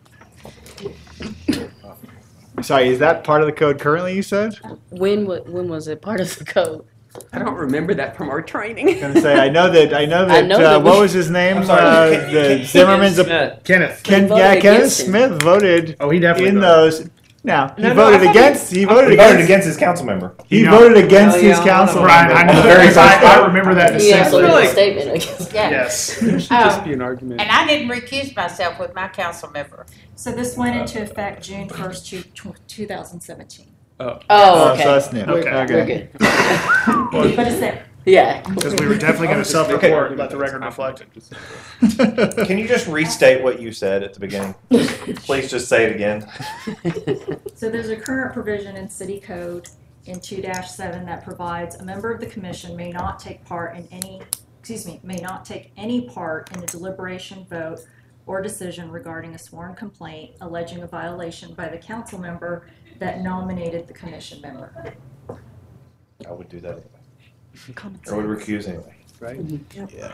Sorry, is that part of the code currently, you said? When wa- when was it part of the code? I don't remember that from our training. I was going to say, I know that, I know I that, know uh, that what we- was his name? I'm sorry, Uh, Ken- the Ken- Zimmerman's, a- Smith. Kenneth. Ken, voted yeah, Kenneth against him. Smith voted Oh, he definitely in voted. those. Now, he No, no, I voted thought against, he He voted voted against, against his council member. he No. voted against Oh, his yeah, council Brian, I member. know very I, I remember that He actually distinctly. made a statement against. Yeah. Yes. There should Um, just be an argument. And I didn't recuse myself with my council member. So this went into effect June first, two thousand seventeen. Oh, Oh, Oh, okay. so that's new. Okay. We're good. But it's there. Yeah. Because we were definitely going to self-report, let the record reflect it. Can you just restate what you said at the beginning? Just, please just say it again. So there's a current provision in city code in two dash seven that provides a member of the commission may not take part in any, excuse me, may not take any part in a deliberation, vote, or decision regarding a sworn complaint alleging a violation by the council member that nominated the commission member. I would do that anyway. Common Or would sense. recuse anyway. Right? Yep. Yeah.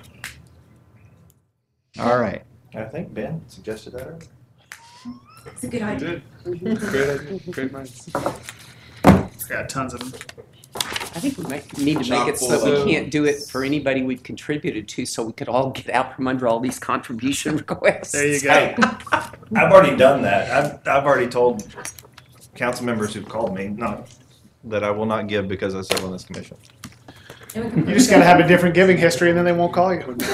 All right. I think Ben suggested that earlier. It's a good idea. Great idea. Great minds. Got tons of them. I think we might need to make it so that So- we can't do it for anybody we've contributed to, so we could all get out from under all these contribution requests. There you go. Hey, I've already done that. I've, I've already told council members who've called me not that I will not give because I serve on this commission. You just got to have a different giving history, and then they won't call you. We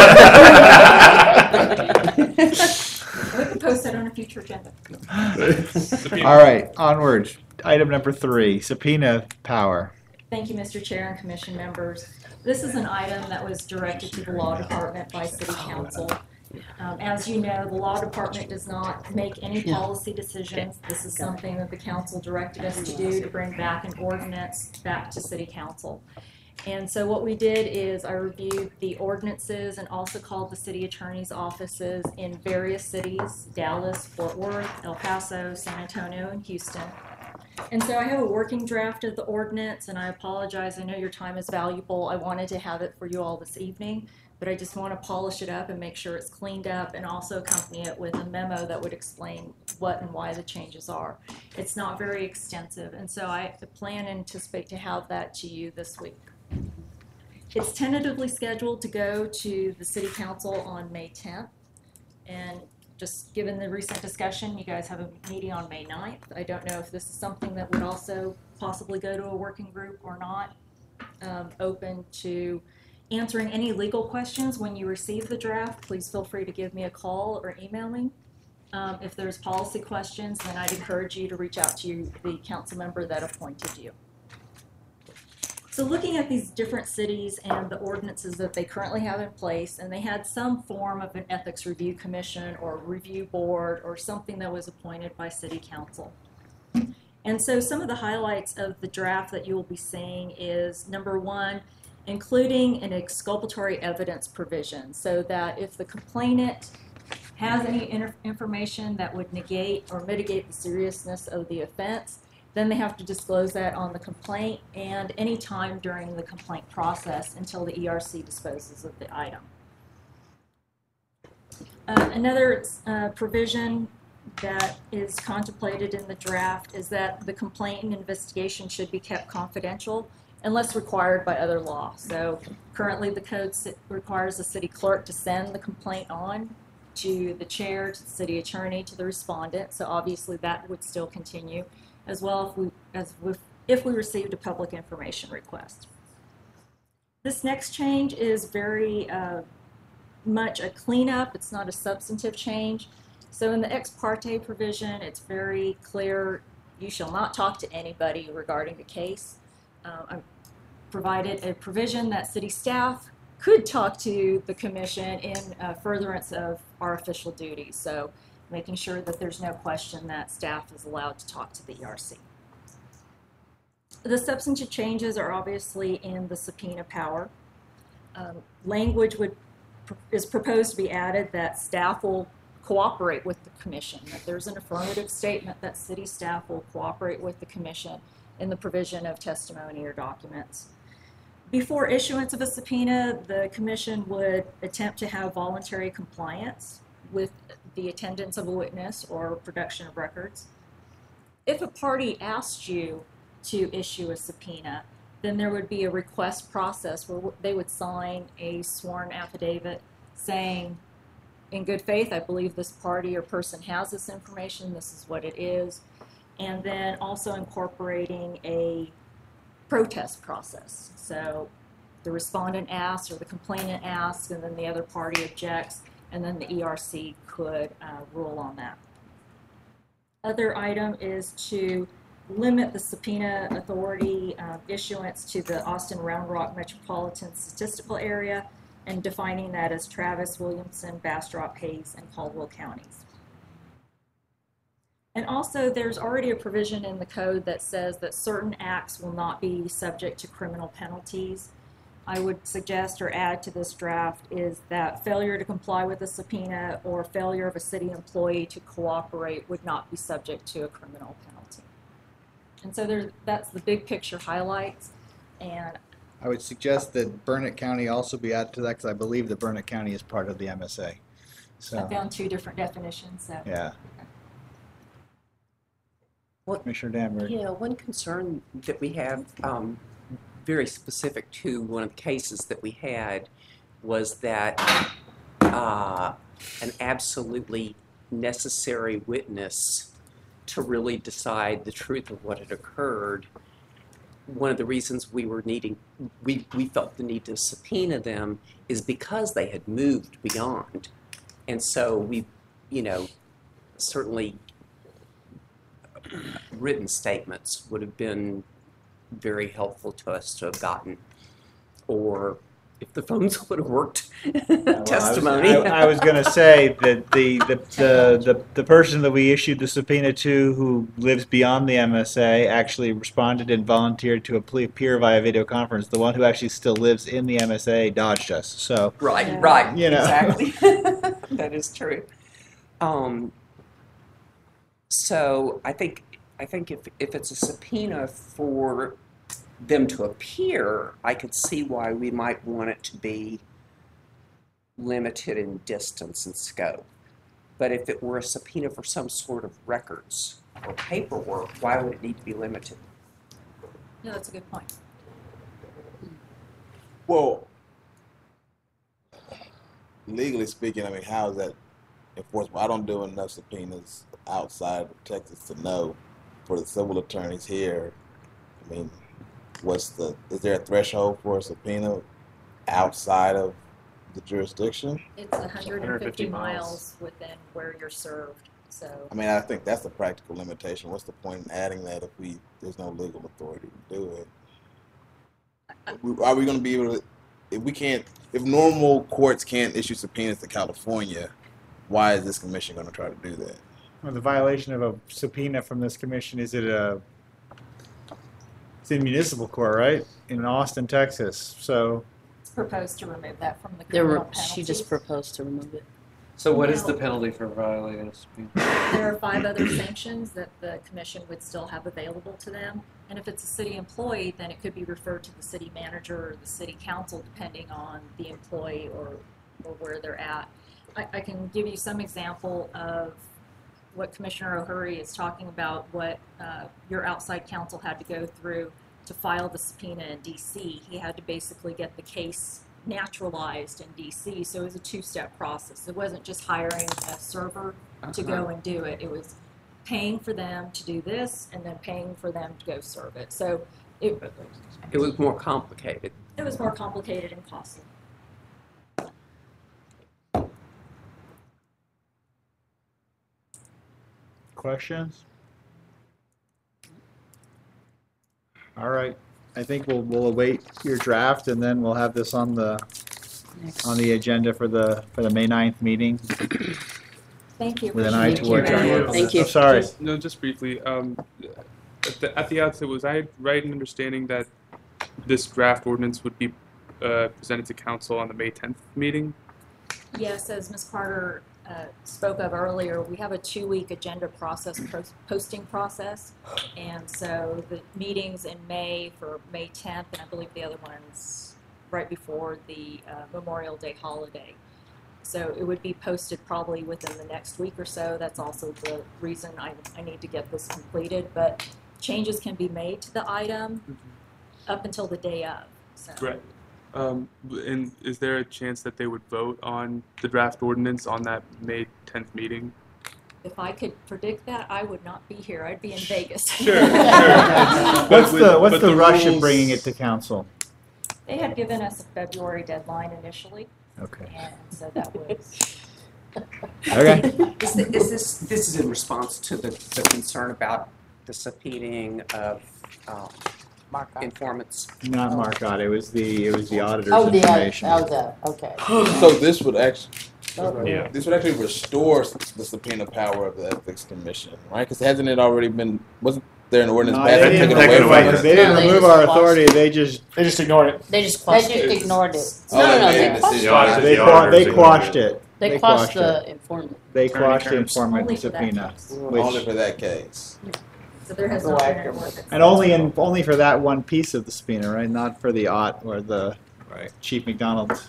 can post that on a future agenda. All right, onwards. Item number three, subpoena power. Thank you, Mister Chair and Commission members. This is an item that was directed to the Law Department by City Council. Um, as you know, the Law Department does not make any policy decisions. This is something that the council directed us to do, to bring back an ordinance back to City Council. And so what we did is I reviewed the ordinances and also called the city attorney's offices in various cities, Dallas, Fort Worth, El Paso, San Antonio, and Houston. And so I have a working draft of the ordinance, and I apologize, I know your time is valuable. I wanted to have it for you all this evening, but I just want to polish it up and make sure it's cleaned up, and also accompany it with a memo that would explain what and why the changes are. It's not very extensive, and so I plan and anticipate to have that to you this week. It's tentatively scheduled to go to the City Council on May tenth, and just given the recent discussion, you guys have a meeting on May ninth. I don't know if this is something that would also possibly go to a working group or not. Um, open to answering any legal questions when you receive the draft. Please feel free to give me a call or email me. Um, if there's policy questions, then I'd encourage you to reach out to you, the council member that appointed you. So looking at these different cities and the ordinances that they currently have in place, and they had some form of an ethics review commission or review board or something that was appointed by City Council. And so some of the highlights of the draft that you will be seeing is, number one, including an exculpatory evidence provision, so that if the complainant has any inter- information that would negate or mitigate the seriousness of the offense, then they have to disclose that on the complaint and any time during the complaint process until the E R C disposes of the item. Uh, another uh, provision that is contemplated in the draft is that the complaint and investigation should be kept confidential unless required by other law. So currently the code requires the city clerk to send the complaint on to the chair, to the city attorney, to the respondent. So obviously that would still continue, as well if we, as with, if we received a public information request. This next change is very uh, much a cleanup. It's not a substantive change. So in the ex parte provision, it's very clear, you shall not talk to anybody regarding the case. Uh, I provided a provision that city staff could talk to the commission in uh, furtherance of our official duties. So making sure that there's no question that staff is allowed to talk to the E R C. The substantive changes are obviously in the subpoena power. Um, language would is proposed to be added that staff will cooperate with the commission, that there's an affirmative statement that city staff will cooperate with the commission in the provision of testimony or documents. Before issuance of a subpoena, the commission would attempt to have voluntary compliance with the attendance of a witness or production of records. If a party asked you to issue a subpoena, then there would be a request process where they would sign a sworn affidavit saying, in good faith, I believe this party or person has this information, this is what it is, and then also incorporating a protest process. So the respondent asks or the complainant asks, and then the other party objects, and then the E R C could uh, rule on that. Other item is to limit the subpoena authority uh, issuance to the Austin Round Rock Metropolitan Statistical Area, and defining that as Travis, Williamson, Bastrop, Hayes, and Caldwell counties. And also, there's already a provision in the code that says that certain acts will not be subject to criminal penalties. I would suggest or add to this draft is that failure to comply with a subpoena or failure of a city employee to cooperate would not be subject to a criminal penalty. And so there's, that's the big picture highlights. And I would suggest that Burnett County also be added to that because I believe that Burnett County is part of the M S A. So, I found two different definitions. So. yeah. Well, Commissioner Danbury. Yeah, one concern that we have, um, very specific to one of the cases that we had, was that uh, an absolutely necessary witness to really decide the truth of what had occurred. One of the reasons we were needing, we, we felt the need to subpoena them is because they had moved beyond. And so we, you know, certainly written statements would have been very helpful to us to have gotten, or if the phones would have worked, testimony. I was, I, I was going to say that the the, the the the person that we issued the subpoena to, who lives beyond the M S A, actually responded and volunteered to appear via video conference. The one who actually still lives in the M S A dodged us. So right, yeah. right, you know, exactly. That is true. Um, so I think I think if if it's a subpoena for them to appear, I could see why we might want it to be limited in distance and scope. But if it were a subpoena for some sort of records or paperwork, why would it need to be limited? No, that's a good point. Well, legally speaking, I mean, how is that enforceable? I don't do enough subpoenas outside of Texas to know. For the civil attorneys here, I mean, what's the, is there a threshold for a subpoena outside of the jurisdiction? It's one hundred fifty miles within where you're served. So I mean, I think that's a practical limitation. What's the point in adding that if we there's no legal authority to do it? Are we going to be able to, if we can't, if normal courts can't issue subpoenas to California, why is this commission going to try to do that? Well, the violation of a subpoena from this commission, is it a, it's in municipal court, right? In Austin, Texas. So it's proposed to remove that from the There criminal were, penalties. she just proposed to remove it. So what is the penalty for violating a subpoena? There are five other sanctions that the commission would still have available to them. And if it's a city employee, then it could be referred to the city manager or the city council, depending on the employee or, or where they're at. I, I can give you some example of what Commissioner O'Hurry is talking about, what uh, your outside counsel had to go through to file the subpoena in D C. He had to basically get the case naturalized in D C, so it was a two-step process. It wasn't just hiring a server uh-huh. to go and do it. It was paying for them to do this and then paying for them to go serve it. So it, it was more complicated. It was more complicated and costly. questions? All right. I think we'll we'll await your draft, and then we'll have this on the on the agenda for the for the May ninth meeting. Thank you. With an eye towards our work on Thank this. you. I'm sorry. Just, no, just briefly. Um, at, the, at the outset, was I right in understanding that this draft ordinance would be uh, presented to council on the May tenth meeting? Yes, as Miz Carter uh, spoke of earlier, we have a two-week agenda process, post posting process, and so the meetings in May for May tenth, and I believe the other one's right before the uh, Memorial Day holiday. So it would be posted probably within the next week or so. That's also the reason I, I need to get this completed, but changes can be made to the item mm-hmm. up until the day of. So. Right. Um, and is there a chance that they would vote on the draft ordinance on that May tenth meeting? If I could predict that, I would not be here. I'd be in Vegas. Sure. sure. what's the what's the, the rush rules... of bringing it to council? They had given us a February deadline initially. Okay. And so that was. Okay. Is, the, is this this is in response to the, the concern about the subpoenaing of um, informants? Not Marcotte. It was the it was the auditor's oh, the, information. Oh, the okay. So this would actually Yeah. This would actually restore the subpoena power of the Ethics Commission, right? Because hasn't it already been, wasn't there an ordinance No, passed they to take didn't it take away it from away. us? They didn't No, they remove just our quashed authority, they just, They just ignored it. They just They quashed just it. ignored it. Oh, No, no, they no, made they a quashed decision. it. they The qua- auditors they ignored quashed it. it. They quashed quashed the informant. They Attorney quashed the terms. informant Only for that subpoena. case. Only Which, for that case. So there has not been an ordinance. and only in, only for that one piece of the subpoena, right? Not for the O T or the Right. Chief McDonald's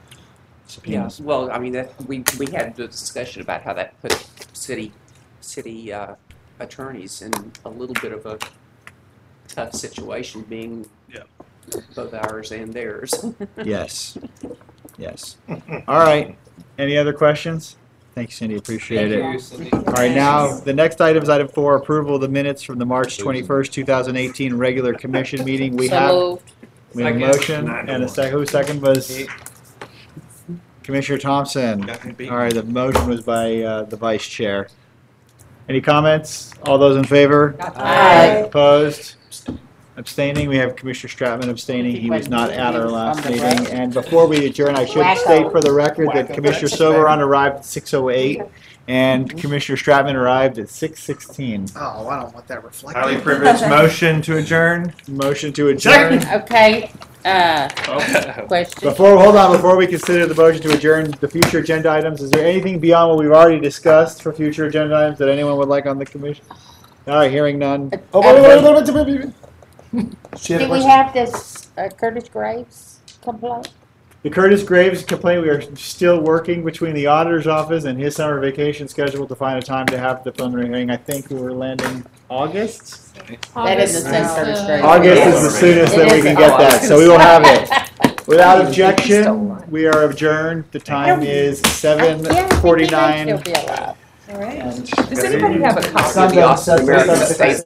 Yeah, subpoenas. well, I mean, that, we, we had the discussion about how that put city, city uh, attorneys in a little bit of a tough situation, being Yeah. both ours and theirs. Yes, yes. All right, any other questions? Thanks, Cindy, appreciate it. All right, now, the next item is item four, approval of the minutes from the March twenty-first, two thousand eighteen regular commission meeting. We So have, moved. we have a motion and a second, whose second was Commissioner Thompson. All right, the motion was by uh, the vice chair. Any comments? All those in favor? Aye. Opposed? Abstaining? We have Commissioner Stratman abstaining. He was not at our last meeting. And before we adjourn, I should state for the record that Commissioner Silveron arrived at six oh eight and Commissioner Stratman arrived at six sixteen. Oh, I don't want that reflected. Highly privileged motion to adjourn. Motion to adjourn. Okay, uh, question. Before, hold on, before we consider the motion to adjourn the future agenda items, is there anything beyond what we've already discussed for future agenda items that anyone would like on the commission? All right, hearing none. Oh, wait, wait, wait, wait, wait, wait. Do we have this uh, Curtis Graves complaint? The Curtis Graves complaint, we are still working between the auditor's office and his summer vacation schedule to find a time to have the preliminary hearing. I think we're landing August? That is the same Curtis Graves. August is the soonest that we can get that, so we will have it. Without objection, we are adjourned. The time is seven forty-nine. He'll be alive. All right. Does anybody have a copy of the Sundown, Austin American Sundown, State